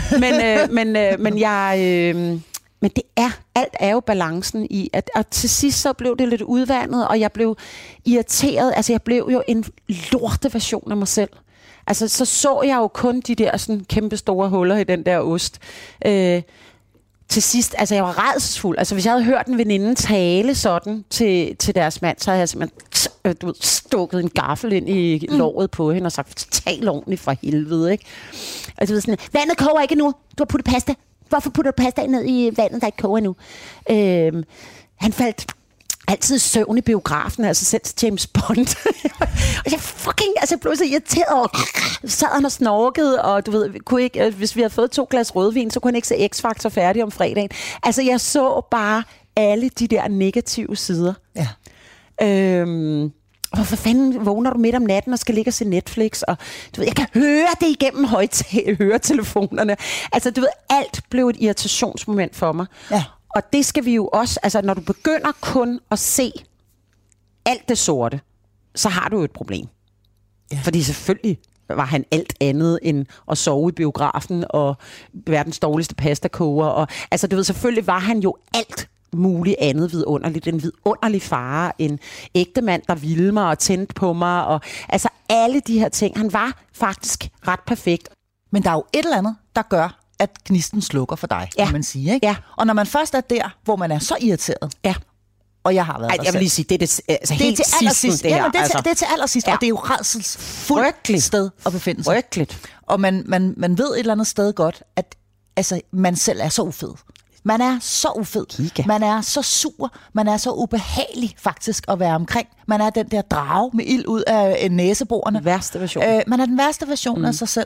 Men det alt er jo balancen i, at til sidst så blev det lidt udvandet, og jeg blev irriteret. Altså, jeg blev jo en lorte version af mig selv. Altså, så jeg jo kun de der sådan kæmpe store huller i den der ost. Til sidst, altså jeg var rædselsfuld. Altså, hvis jeg havde hørt en veninde tale sådan til deres mand, så havde jeg simpelthen stukket en gaffel ind i låret på hende og sagt, tal ordentligt for helvede, ikke? Og du ved sådan, vandet koger ikke nu. Du har puttet pasta. Hvorfor putter du pasta ned i vandet, der ikke koger nu? Han faldt altid søvn i biografen, altså selv til James Bond. Og jeg blev så irriteret, og sad han og snorkede, og du ved, kunne ikke, hvis vi havde fået 2 glas rødvin, så kunne han ikke se X-Factor færdig om fredagen. Altså, jeg så bare alle de der negative sider. Ja. Hvorfor fanden vågner du midt om natten og skal ligge og se Netflix? Og du ved, jeg kan høre det igennem høretelefonerne. Altså, du ved, alt blev et irritationsmoment for mig. Ja. Og det skal vi jo også, altså når du begynder kun at se alt det sorte, så har du jo et problem. Ja. Fordi selvfølgelig var han alt andet end at sove i biografen og verdens dårligste pastakoger. Og, altså du ved, selvfølgelig var han jo alt muligt andet vidunderligt. En vidunderlig far, en ægtemand, der ville mig og tændte på mig. Og, altså alle de her ting. Han var faktisk ret perfekt. Men der er jo et eller andet, der gør, at gnisten slukker for dig, kan man sige. Ikke? Ja. Og når man først er der, hvor man er så irriteret, og jeg har været der jeg vil lige sige, det er altså det er til allersidst. Det er til allersidst, og det er jo rædselsfuldt sted at befinde sig. Frygteligt. Og man ved et eller andet sted godt, at altså, man selv er så ufed. Man er så ufed. Kika. Man er så sur. Man er så ubehagelig faktisk at være omkring. Man er den der drage med ild ud af næseborene. Den værste version. Man er den værste version af sig selv.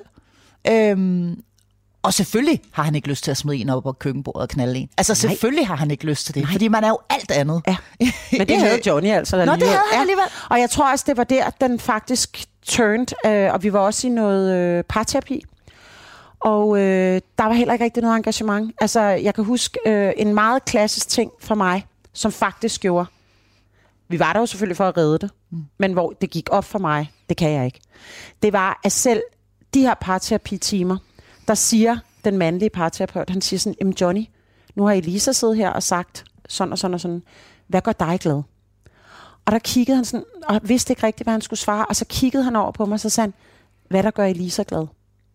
Og selvfølgelig har han ikke lyst til at smide en op på køkkenbordet og knalde en. Altså selvfølgelig har han ikke lyst til det, fordi man er jo alt andet. Ja. Men det havde Johnny altså alligevel. Nå, det havde han alligevel. Og jeg tror også, det var der, den faktisk turned, og vi var også i noget parterapi. Og der var heller ikke rigtig noget engagement. Altså, jeg kan huske en meget klassisk ting for mig, som faktisk gjorde. Vi var der jo selvfølgelig for at redde det, men hvor det gik op for mig, det kan jeg ikke. Det var, at selv de her parterapitimer, der siger den mandlige parterapeut, han siger sådan, jamen Johnny, nu har Elisa siddet her og sagt sådan og sådan og sådan, hvad gør dig glad? Og der kiggede han sådan, og vidste ikke rigtigt, hvad han skulle svare, og så kiggede han over på mig, og så sagde han, hvad der gør Elisa glad?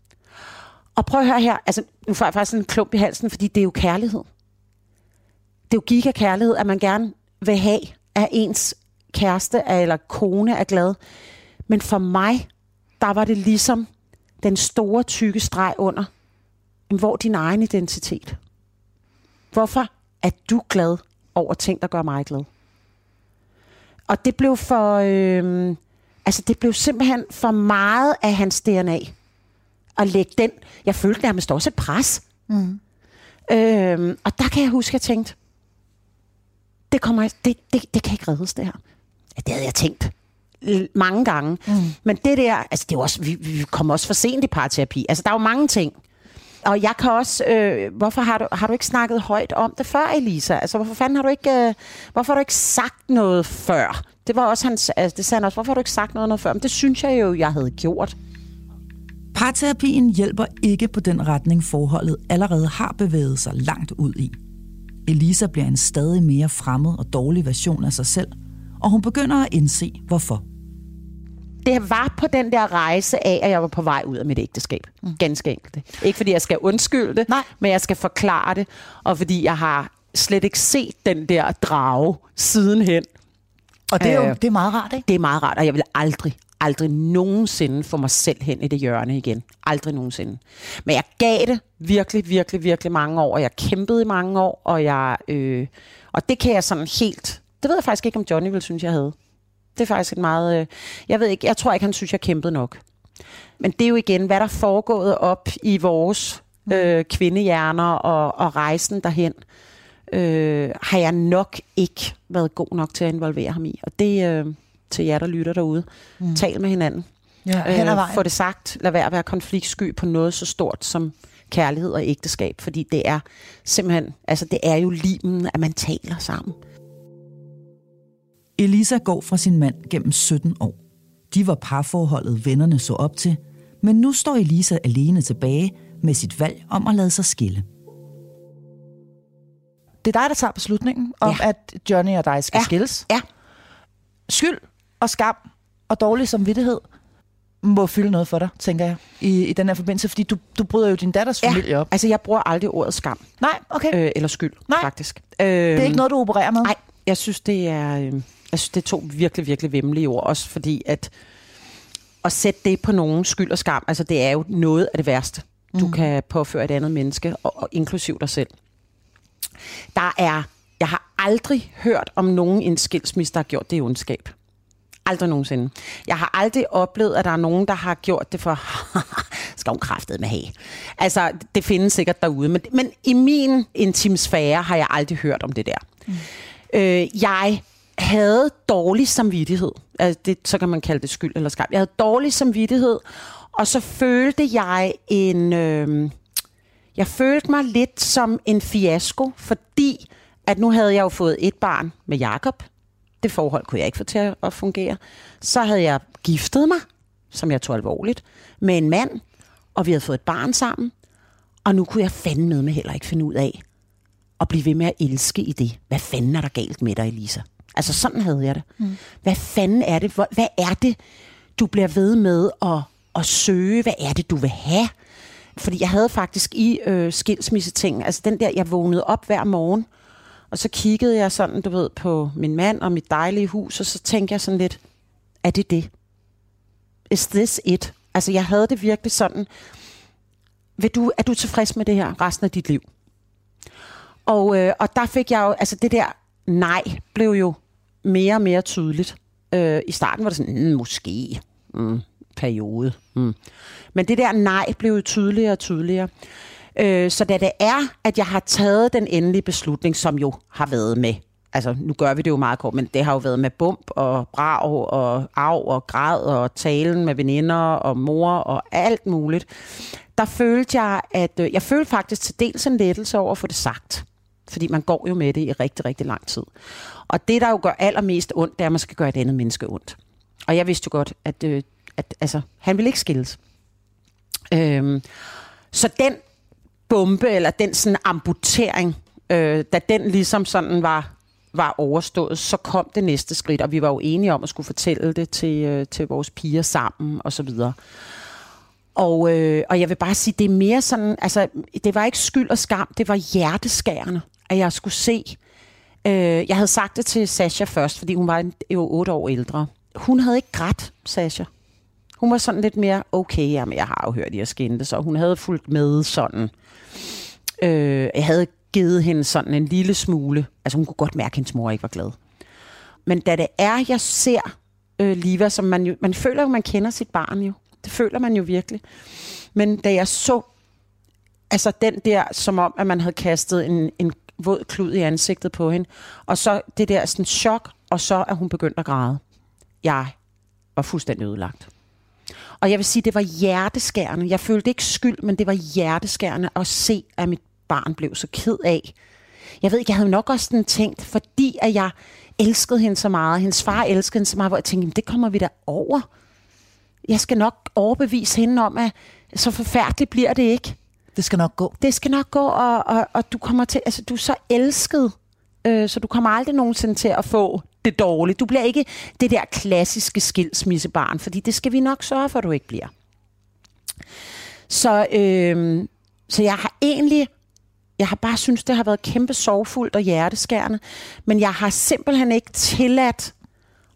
Og prøv at høre her, altså nu får jeg faktisk en klump i halsen, fordi det er jo kærlighed. Det er jo gigakærlighed, at man gerne vil have, at ens kæreste eller kone er glad. Men for mig, der var det ligesom den store tykke streg under, hvor din egen identitet. Hvorfor er du glad over ting, der gør mig glad? Og det blev det blev simpelthen for meget af hans DNA. At lægge den, jeg følte nærmest også et pres. Og der kan jeg huske, at jeg tænkte, det kan ikke reddes det her. Det havde jeg tænkt mange gange. Men det der, altså det er også, vi kommer også for sent i parterapi. Altså der er jo mange ting. Og jeg kan også, hvorfor har du ikke snakket højt om det før, Elisa? Altså hvorfor har du ikke sagt noget før? Det var også hans, altså, det sagde han også, hvorfor har du ikke sagt noget før? Men det synes jeg jo, jeg havde gjort. Parterapien hjælper ikke på den retning, forholdet allerede har bevæget sig langt ud i. Elisa bliver en stadig mere fremmed og dårlig version af sig selv, og hun begynder at indse, hvorfor. Det var på den der rejse af, at jeg var på vej ud af mit ægteskab. Ganske enkelt. Ikke fordi jeg skal undskylde det, men jeg skal forklare det, og fordi jeg har slet ikke set den der drage sidenhen. Og det er jo det er meget rart, ikke? Det er meget rart, og jeg vil aldrig nogensinde få mig selv hen i det hjørne igen. Aldrig nogensinde. Men jeg gav det virkelig mange år, og jeg kæmpede i mange år, og det kan jeg sådan helt... Det ved jeg faktisk ikke, om Johnny ville synes, jeg havde. Det er faktisk et meget... jeg tror ikke, han synes, jeg kæmpede nok. Men det er jo igen, hvad der er foregået op i vores kvindehjerner og rejsen derhen, har jeg nok ikke været god nok til at involvere ham i. Og det til jer, der lytter derude. Tal med hinanden. Ja, få det sagt. Lad være at være konfliktsky på noget så stort som kærlighed og ægteskab. Fordi det er simpelthen, altså det er jo limen, at man taler sammen. Elisa går fra sin mand gennem 17 år. De var parforholdet, vennerne så op til, men nu står Elisa alene tilbage med sit valg om at lade sig skille. Det er dig, der tager beslutningen om, at Johnny og dig skal skilles. Ja. Skyld og skam og dårlig samvittighed må fylde noget for dig, tænker jeg, i den her forbindelse, fordi du bryder jo din datters familie op. Altså jeg bruger aldrig ordet skam. Nej, okay. Eller skyld, faktisk. Det er ikke noget, du opererer med? Nej, jeg synes, det er to virkelig vemmelige ord, også fordi at sætte det på nogen skyld og skam, altså det er jo noget af det værste, du kan påføre et andet menneske, og inklusiv dig selv. Jeg har aldrig hørt om nogen i en skilsmisse, der har gjort det i ondskab. Aldrig nogensinde. Jeg har aldrig oplevet, at der er nogen, der har gjort det for, skal hun kraftedeme have. Altså, det findes sikkert derude, men i min intimsfære har jeg aldrig hørt om det der. Jeg havde dårlig samvittighed. Altså, så kan man kalde det skyld eller skam. Jeg havde dårlig samvittighed, og så følte jeg jeg følte mig lidt som en fiasko, fordi at nu havde jeg jo fået et barn med Jakob. Det forhold kunne jeg ikke få til at fungere. Så havde jeg giftet mig, som jeg tog alvorligt, med en mand, og vi havde fået et barn sammen. Og nu kunne jeg fandme heller ikke finde ud af at blive ved med at elske i det. Hvad fanden er der galt med dig, Elisa? Altså sådan havde jeg det. Hvad fanden er det? Hvad er det, du bliver ved med at søge? Hvad er det, du vil have? Fordi jeg havde faktisk i skilsmisseting, altså den der, jeg vågnede op hver morgen, og så kiggede jeg sådan, du ved, på min mand og mit dejlige hus, og så tænkte jeg sådan lidt, er det det? Is this it? Altså jeg havde det virkelig sådan, er du tilfreds med det her resten af dit liv? Og der fik jeg jo, altså det der nej blev jo mere og mere tydeligt. I starten var det sådan, måske, periode. Men det der nej blev jo tydeligere og tydeligere. Så da det er, at jeg har taget den endelige beslutning, som jo har været med, altså nu gør vi det jo meget kort, men det har jo været med bump og brag og arv og græd og talen med veninder og mor og alt muligt, der følte jeg, jeg følte faktisk til dels en lettelse over at få det sagt. Fordi man går jo med det i rigtig lang tid. Og det, der jo gør allermest ondt, det er, at man skal gøre et andet menneske ondt. Og jeg vidste jo godt, at han ville ikke skilles. Så den bombe, eller den sådan amputering, da den ligesom sådan var overstået, så kom det næste skridt, og vi var jo enige om at skulle fortælle det til vores piger sammen, og så videre. Og jeg vil bare sige, det er mere sådan, altså det var ikke skyld og skam, det var hjerteskærende, at jeg skulle se. Jeg havde sagt det til Sasha først, fordi hun var jo 8 år ældre. Hun havde ikke grædt, Sasha. Hun var sådan lidt mere, okay, jamen jeg har jo hørt, at jeg skændte, så hun havde fulgt med sådan. Jeg havde givet hende sådan en lille smule, altså hun kunne godt mærke, at hendes mor ikke var glad. Men da det er, jeg ser Liva, som man føler jo, man kender sit barn jo. Det føler man jo virkelig. Men da jeg så, altså den der, som om, at man havde kastet en våd klud i ansigtet på hende, og så det der sådan chok, og så er hun begyndt at græde. Jeg var fuldstændig ødelagt. Og jeg vil sige, det var hjerteskærende. Jeg følte ikke skyld, men det var hjerteskærende at se, at mit barn blev så ked af. Jeg ved ikke, jeg havde nok også sådan tænkt, fordi at jeg elskede hende så meget, hendes far elskede hende så meget, hvor jeg tænkte, det kommer vi da over. Jeg skal nok overbevise hende om, at så forfærdeligt bliver det ikke. Det skal nok gå. Det skal nok gå, og du kommer til, altså du er så elsket, så du kommer aldrig nogensinde til at få det dårligt. Du bliver ikke det der klassiske skilsmissebarn, fordi det skal vi nok sørge for, at du ikke bliver. Så jeg har bare synes, det har været kæmpe sorgfuldt og hjerteskærende, men jeg har simpelthen ikke tilladt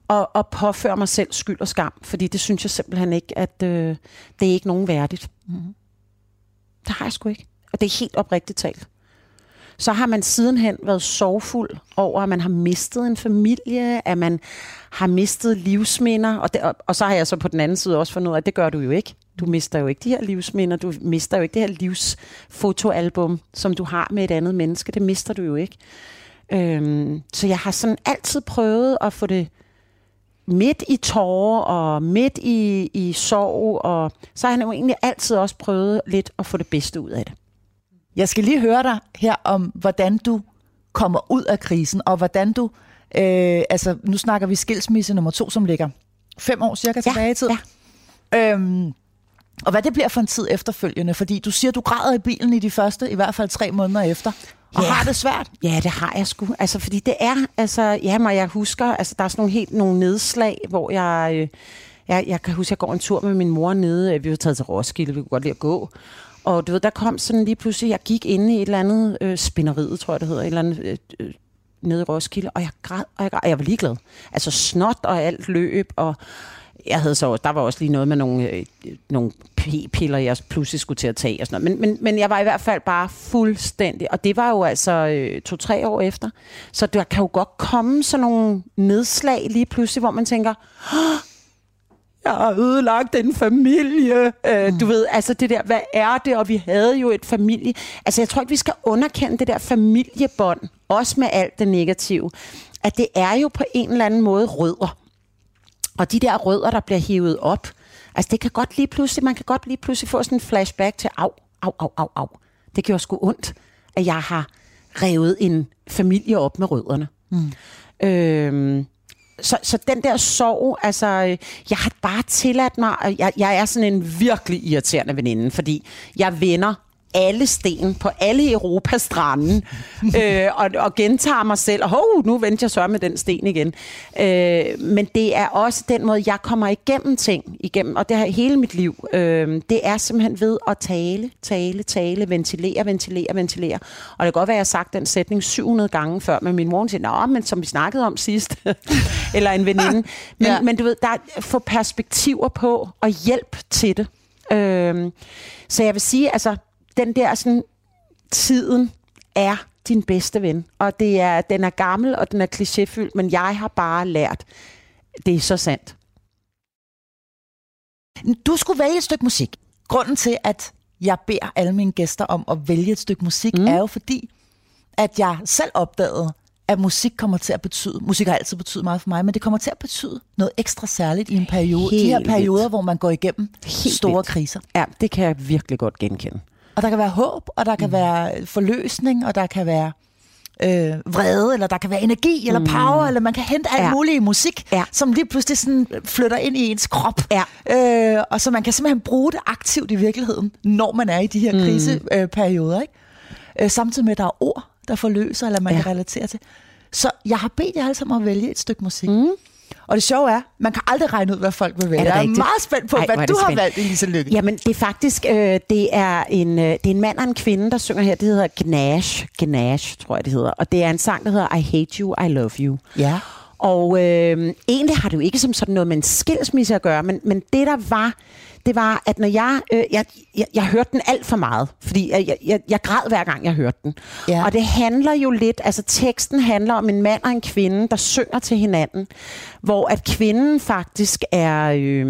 at påføre mig selv skyld og skam, fordi det synes jeg simpelthen ikke, at det er ikke nogen værdigt. Det har jeg sgu ikke. Og det er helt oprigtigt talt. Så har man sidenhen været sorgfuld over, at man har mistet en familie, at man har mistet livsminder, og så har jeg så på den anden side også fundet ud af, at det gør du jo ikke. Du mister jo ikke de her livsminder, du mister jo ikke det her livsfotoalbum, som du har med et andet menneske. Det mister du jo ikke. Så jeg har sådan altid prøvet at få det midt i tårer og midt i sorg, og så har jeg jo egentlig altid også prøvet lidt at få det bedste ud af det. Jeg skal lige høre dig her om, hvordan du kommer ud af krisen, og hvordan du, nu snakker vi skilsmisse nummer 2, som ligger 5 år cirka tilbage i tid. Ja. Og hvad det bliver for en tid efterfølgende, fordi du siger, du græder i bilen i de første, i hvert fald 3 måneder efter, og har det svært? Ja, det har jeg sgu. Altså, fordi det er, jeg husker, der er sådan nogle nedslag, hvor jeg kan huske, jeg går en tur med min mor nede, vi var taget til Roskilde, vi kunne godt lide at gå, og du ved, der kom sådan lige pludselig, jeg gik inde i et eller andet spinderiet, tror jeg det hedder, et eller andet nede i Roskilde, og jeg græd, og jeg var ligeglad. Altså snot og alt løb, og jeg havde der var også lige noget med nogle p-piller, jeg pludselig skulle til at tage og sådan noget. Men jeg var i hvert fald bare fuldstændig, og det var jo altså 2-3 år efter. Så der kan jo godt komme sådan nogle nedslag lige pludselig, hvor man tænker, jeg har ødelagt en familie. Du ved, altså det der, hvad er det? Og vi havde jo et familie. Altså jeg tror ikke, vi skal underkende det der familiebånd, også med alt det negative. At det er jo på en eller anden måde rødder. Og de der rødder, der bliver hivet op, altså det kan godt lige pludselig, man kan godt lige pludselig få sådan en flashback til, au. Det gjorde sgu ondt, at jeg har revet en familie op med rødderne. Så den der sorg, altså, jeg har bare tilladt mig, jeg er sådan en virkelig irriterende veninde, fordi jeg vender alle sten på alle Europas stranden, og gentager mig selv, og nu venter jeg så med den sten igen. Men det er også den måde, jeg kommer igennem ting, og det har hele mit liv, det er simpelthen ved at tale, ventilere. Og det kan godt være, at jeg har sagt den sætning 700 gange før, men min mor siger, men som vi snakkede om sidst, eller en veninde. Men du ved, der er få perspektiver på, og hjælp til det. Så jeg vil sige, altså, den der sådan, tiden er din bedste ven. Og den er gammel, og den er klichéfyldt, men jeg har bare lært, det er så sandt. Du skulle vælge et stykke musik. Grunden til, at jeg beder alle mine gæster om at vælge et stykke musik, er jo fordi, at jeg selv opdagede, at musik kommer til at betyde, musik har altid betydet meget for mig, men det kommer til at betyde noget ekstra særligt i en periode. De her perioder, hvor man går igennem store kriser. Ja, det kan jeg virkelig godt genkende. Og der kan være håb, og der kan være forløsning, og der kan være vrede, eller der kan være energi, eller power, eller man kan hente alt muligt i musik, som lige pludselig sådan flytter ind i ens krop. Og så man kan simpelthen bruge det aktivt i virkeligheden, når man er i de her kriseperioder. Ikke? Samtidig med, at der er ord, der forløser, eller man kan relatere til. Så jeg har bedt jer alle sammen at vælge et stykke musik. Og det sjove er, man kan aldrig regne ud, hvad folk vil vælge. Jeg er meget spændt på, hvad du har valgt, Elisa Lykke. Jamen, det er faktisk det er en mand og en kvinde, der synger her. Det hedder Gnash, tror jeg, det hedder. Og det er en sang, der hedder I Hate You, I Love You. Ja. Og egentlig har det jo ikke som sådan noget med en skilsmisse at gøre, men det der var, det var, at når jeg hørte den alt for meget, fordi jeg græd hver gang jeg hørte den. Ja. Og det handler jo lidt, altså teksten handler om en mand og en kvinde, der synger til hinanden, hvor at kvinden faktisk er,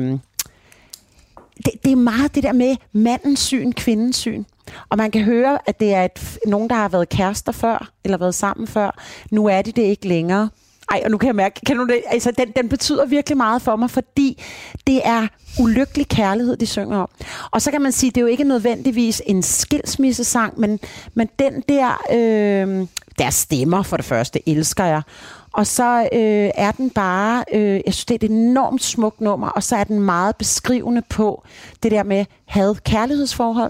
det er meget det der med mandens syn, kvindens syn. Og man kan høre, at det er nogen, der har været kærester før, eller været sammen før. Nu er det ikke længere. Ej, og nu kan jeg mærke, kan du det? Altså, den betyder virkelig meget for mig, fordi det er ulykkelig kærlighed, de synger om. Og så kan man sige, det er jo ikke nødvendigvis en skilsmissesang, men den der, der stemmer for det første, elsker jeg. Og så er den bare, jeg synes, det er et enormt smukt nummer, og så er den meget beskrivende på det der med had-kærlighedsforhold.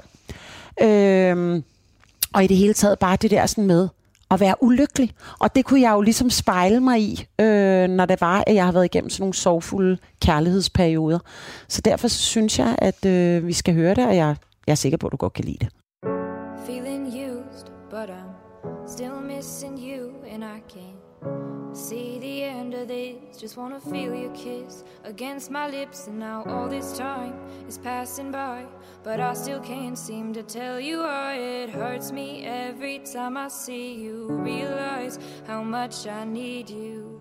Og i det hele taget bare det der sådan med at være ulykkelig. Og det kunne jeg jo ligesom spejle mig i, når det var, at jeg har været igennem sådan nogle sorgfulde kærlighedsperioder. Så derfor synes jeg, at vi skal høre det, og jeg er sikker på, at du godt kan lide det. Feeling used, but I'm still missing you, and I can't see the end of this just wanna feel your kiss against my lips. And now all this time is passing by, but I still can't seem to tell you why. It hurts me every time I see you, realize how much I need you.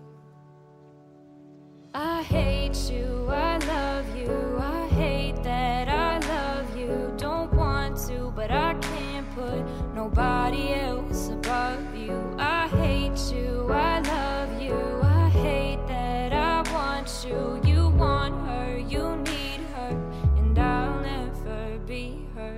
I hate you, I love you, I hate that I love you. Don't want to, but I can't put nobody else above you. I hate you, I love you, I hate that I want you. You want her, you need her, and I'll never be her.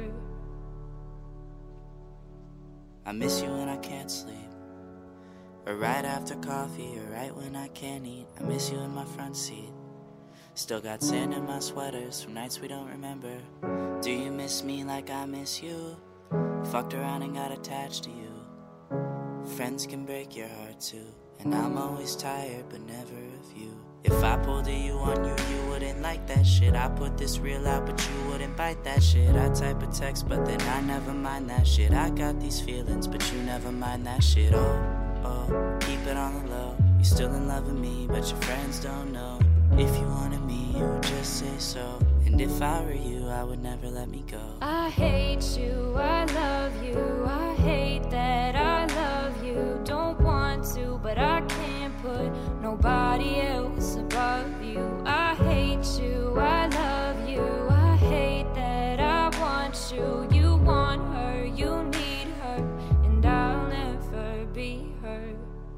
I miss you when I can't sleep, or right after coffee, or right when I can't eat. I miss you in my front seat. Still got sand in my sweaters from nights we don't remember. Do you miss me like I miss you? Fucked around and got attached to you. Friends can break your heart too, and I'm always tired but never of you. If I pulled a you on you, you wouldn't like that shit. I put this real out but you wouldn't bite that shit. I type a text but then I never mind that shit. I got these feelings but you never mind that shit. Oh, keep it on the low. You're still in love with me, but your friends don't know. If you wanted me, you would just say so. And if I were you, I would never let me go. I hate you, I love you, I hate that I love you. Don't want to, but I can't put nobody else above you. I hate you, I love you, I hate that I want you. You want her, you need her, and I'll never be her.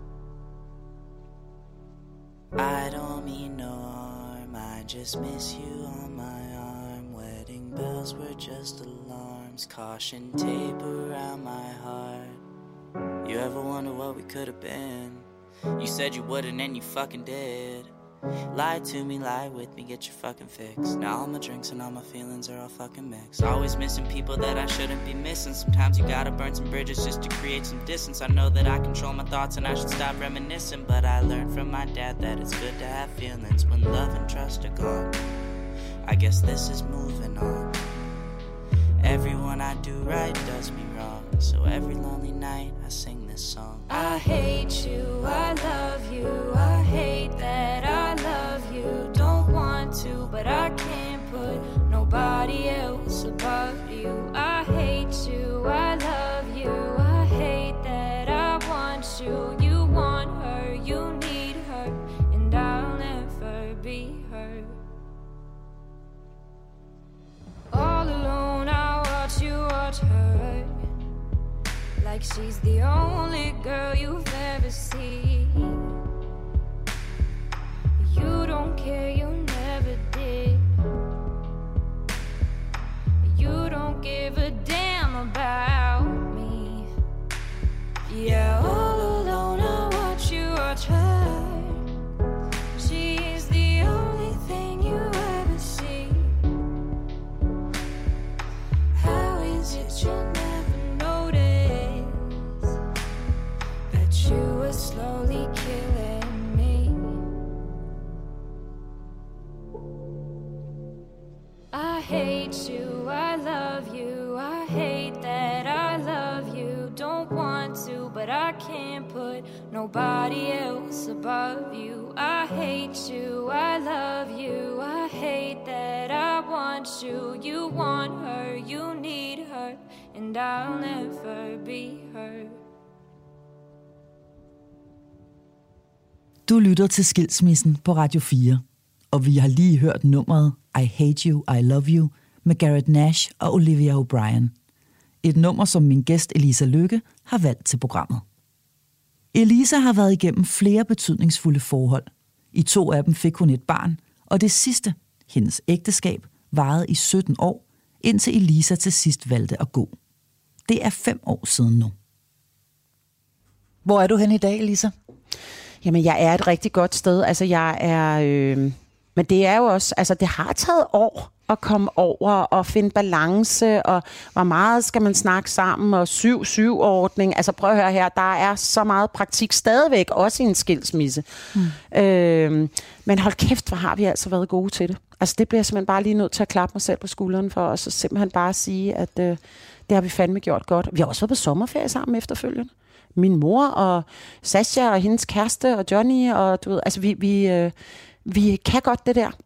I don't mean no harm, I just miss you on my arm. Wedding bells were just alarms, caution tape around my heart. You ever wonder what we could have been? You said you wouldn't and you fucking did. Lie to me, lie with me, get your fucking fix. Now all my drinks and all my feelings are all fucking mixed. Always missing people that I shouldn't be missing. Sometimes you gotta burn some bridges just to create some distance. I know that I control my thoughts and I should stop reminiscing, but I learned from my dad that it's good to have feelings when love and trust are gone. I guess this is moving on. Everyone I do right does me wrong, so every lonely night I sing this song. I hate you, I love you, I hate that I love you. Don't want to, but I can't put nobody else above you. I hate you, I love you, I hate that I want you. You want her, you need her, and I'll never be her. All alone I watch you watch her, like she's the only girl you've ever seen. You don't care, you never did. You don't give a damn about me. Yeah, all alone I watch you watch her. She's the only thing you ever see. How is it you never notice that you were slowly killing me? I hate you, I love you, I hate that I love you. Don't want to, but I can't put nobody else above you. I hate you, I love you, I hate that I want you. You want her, you need her, and I'll never be her. Du lytter til Skilsmissen på Radio 4, og vi har lige hørt nummeret I Hate You, I Love You med Garrett Nash og Olivia O'Brien. Et nummer, som min gæst Elisa Lykke har valgt til programmet. Elisa har været igennem flere betydningsfulde forhold. I 2 af dem fik hun et barn, og det sidste, hendes ægteskab, varede i 17 år, indtil Elisa til sidst valgte at gå. Det er 5 år siden nu. Hvor er du hen i dag, Elisa? Jamen, jeg er et rigtig godt sted. Altså, jeg er... men det er jo også... Altså, det har taget år at komme over og finde balance, og hvor meget skal man snakke sammen, og 7-7-ordning. Altså, prøv at høre her, der er så meget praktik stadigvæk, også i en skilsmisse. Men hold kæft, hvor har vi altså været gode til det. Altså, det bliver jeg simpelthen bare lige nødt til at klappe mig selv på skulderen for, og så simpelthen bare sige, at det har vi fandme gjort godt. Vi har også været på sommerferie sammen efterfølgende. min mor og Sasha og hendes kæreste og Johnny, og du ved, altså vi kan godt det der.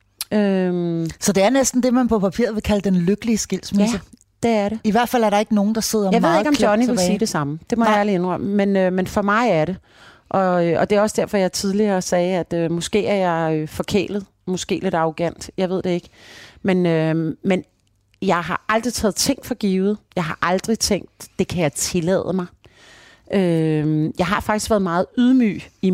Så det er næsten det, man på papiret vil kalde den lykkelige skilsmisse? Ja, det er det. I hvert fald er der ikke nogen, der sidder jeg meget ved ikke, om Johnny tilbage. vil sige det samme. Det må jeg ærligt indrømme. Men for mig er det. Og det er også derfor, jeg tidligere sagde, at måske er jeg forkælet. Måske lidt arrogant. Jeg ved det ikke. Men jeg har aldrig taget ting for givet. Jeg har aldrig tænkt, det kan jeg tillade mig. Jeg har faktisk været meget ydmyg i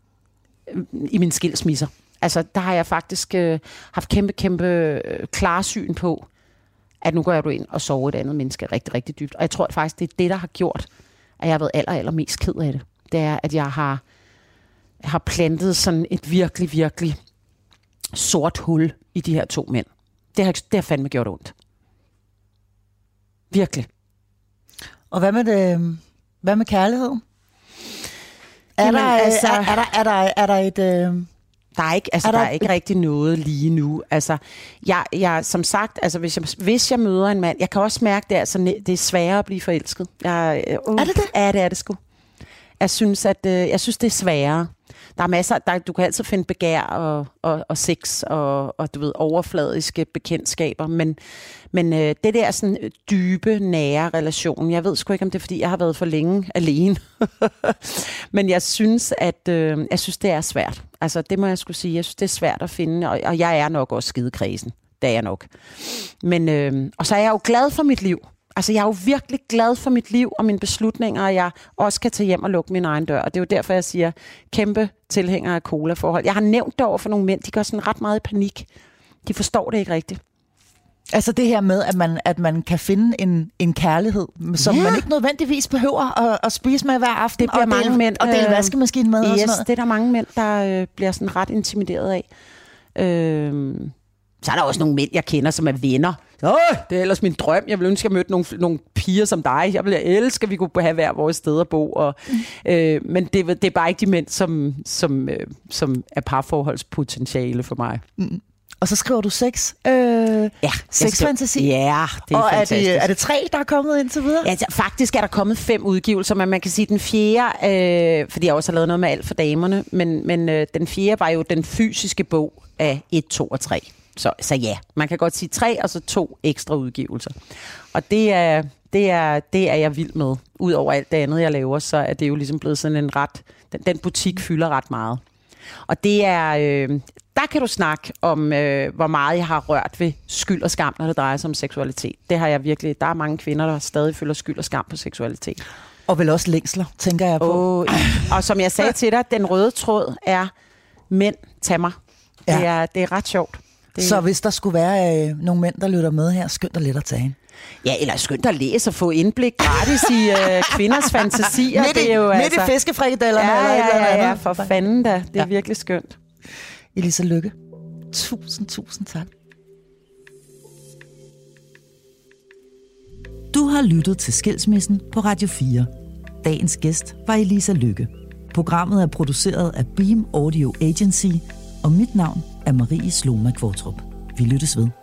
mine skilsmisser. Altså, der har jeg faktisk haft kæmpe klarsyn på, at nu går jeg ind og sover et andet menneske rigtig, rigtig dybt. Og jeg tror at faktisk, det er det, der har gjort, at jeg har været allermest ked af det. Det er, at jeg har plantet sådan et virkelig, virkelig sort hul i de her 2 mænd. Det har fandme gjort ondt. Virkelig. Og hvad med kærligheden? Er der et... Der er ikke rigtig noget lige nu. Altså, jeg som sagt, altså hvis jeg møder en mand, jeg kan også mærke, det er sværere at blive forelsket. Er det det? Ja, det er det sgu. Jeg synes, det er sværere. Der er masser, du kan altid finde begær og sex og du ved, overfladiske bekendtskaber, men det der sådan dybe, nære relation, jeg ved sgu ikke, om det er, fordi jeg har været for længe alene. Men jeg synes, det er svært. Altså, det må jeg sgu sige. Jeg synes, det er svært at finde, og jeg er nok også skidekredsen. Det er jeg nok. Men, og så er jeg jo glad for mit liv. Altså, jeg er jo virkelig glad for mit liv og mine beslutninger, og jeg også kan tage hjem og lukke min egen dør. Og det er jo derfor, jeg siger, kæmpe tilhænger af cola-forhold. Jeg har nævnt det over for nogle mænd, de gør sådan ret meget i panik. De forstår det ikke rigtigt. Altså det her med, at man kan finde en kærlighed, som man ikke nødvendigvis behøver at spise med hver aften. Det bliver mange mænd. Og dele vaskemaskinen med og sådan noget. Det er der mange mænd, der bliver sådan ret intimideret af. Så er der også nogle mænd, jeg kender, som er venner. Det er ellers min drøm. Jeg vil ønske, at jeg mødte nogle piger som dig. Jeg vil elske, at vi kunne have hver vores sted at bo. Men det er bare ikke de mænd, som er parforholdspotentiale for mig. Mm. Og så skriver du sex. Sexfantasi. Ja, det er og fantastisk. Er det 3, der er kommet indtil videre? Ja, faktisk er der kommet 5 udgivelser, men man kan sige, den 4, fordi jeg også har lavet noget med alt for damerne, men den 4 var jo den fysiske bog af 1, 2 og 3. Så ja, man kan godt sige 3, og så 2 ekstra udgivelser. Og det er jeg vild med. Udover alt det andet, jeg laver, så er det jo ligesom blevet sådan en den butik fylder ret meget. Og det er, der kan du snakke om, hvor meget jeg har rørt ved skyld og skam, når det drejer sig om seksualitet. Det har jeg virkelig. Der er mange kvinder, der stadig føler skyld og skam på seksualitet. Og vel også længsler, tænker jeg på. Og som jeg sagde til dig, den røde tråd er mænd, tag mig. Ja. Det er ret sjovt. Så hvis der skulle være nogle mænd, der lytter med her, skynd dig lidt at tage hende. Ja, eller skynd dig at læse og få indblik gratis i kvinders fantasier. Midt i fiskefrikadellerne eller et eller andet. Ja, for fanden da. Det er virkelig skønt. Elisa Lykke, tusind tak. Du har lyttet til Skilsmissen på Radio 4. Dagens gæst var Elisa Lykke. Programmet er produceret af Beam Audio Agency, og mit navn er Marie Sloma Kvartrup. Vi lyttes ved.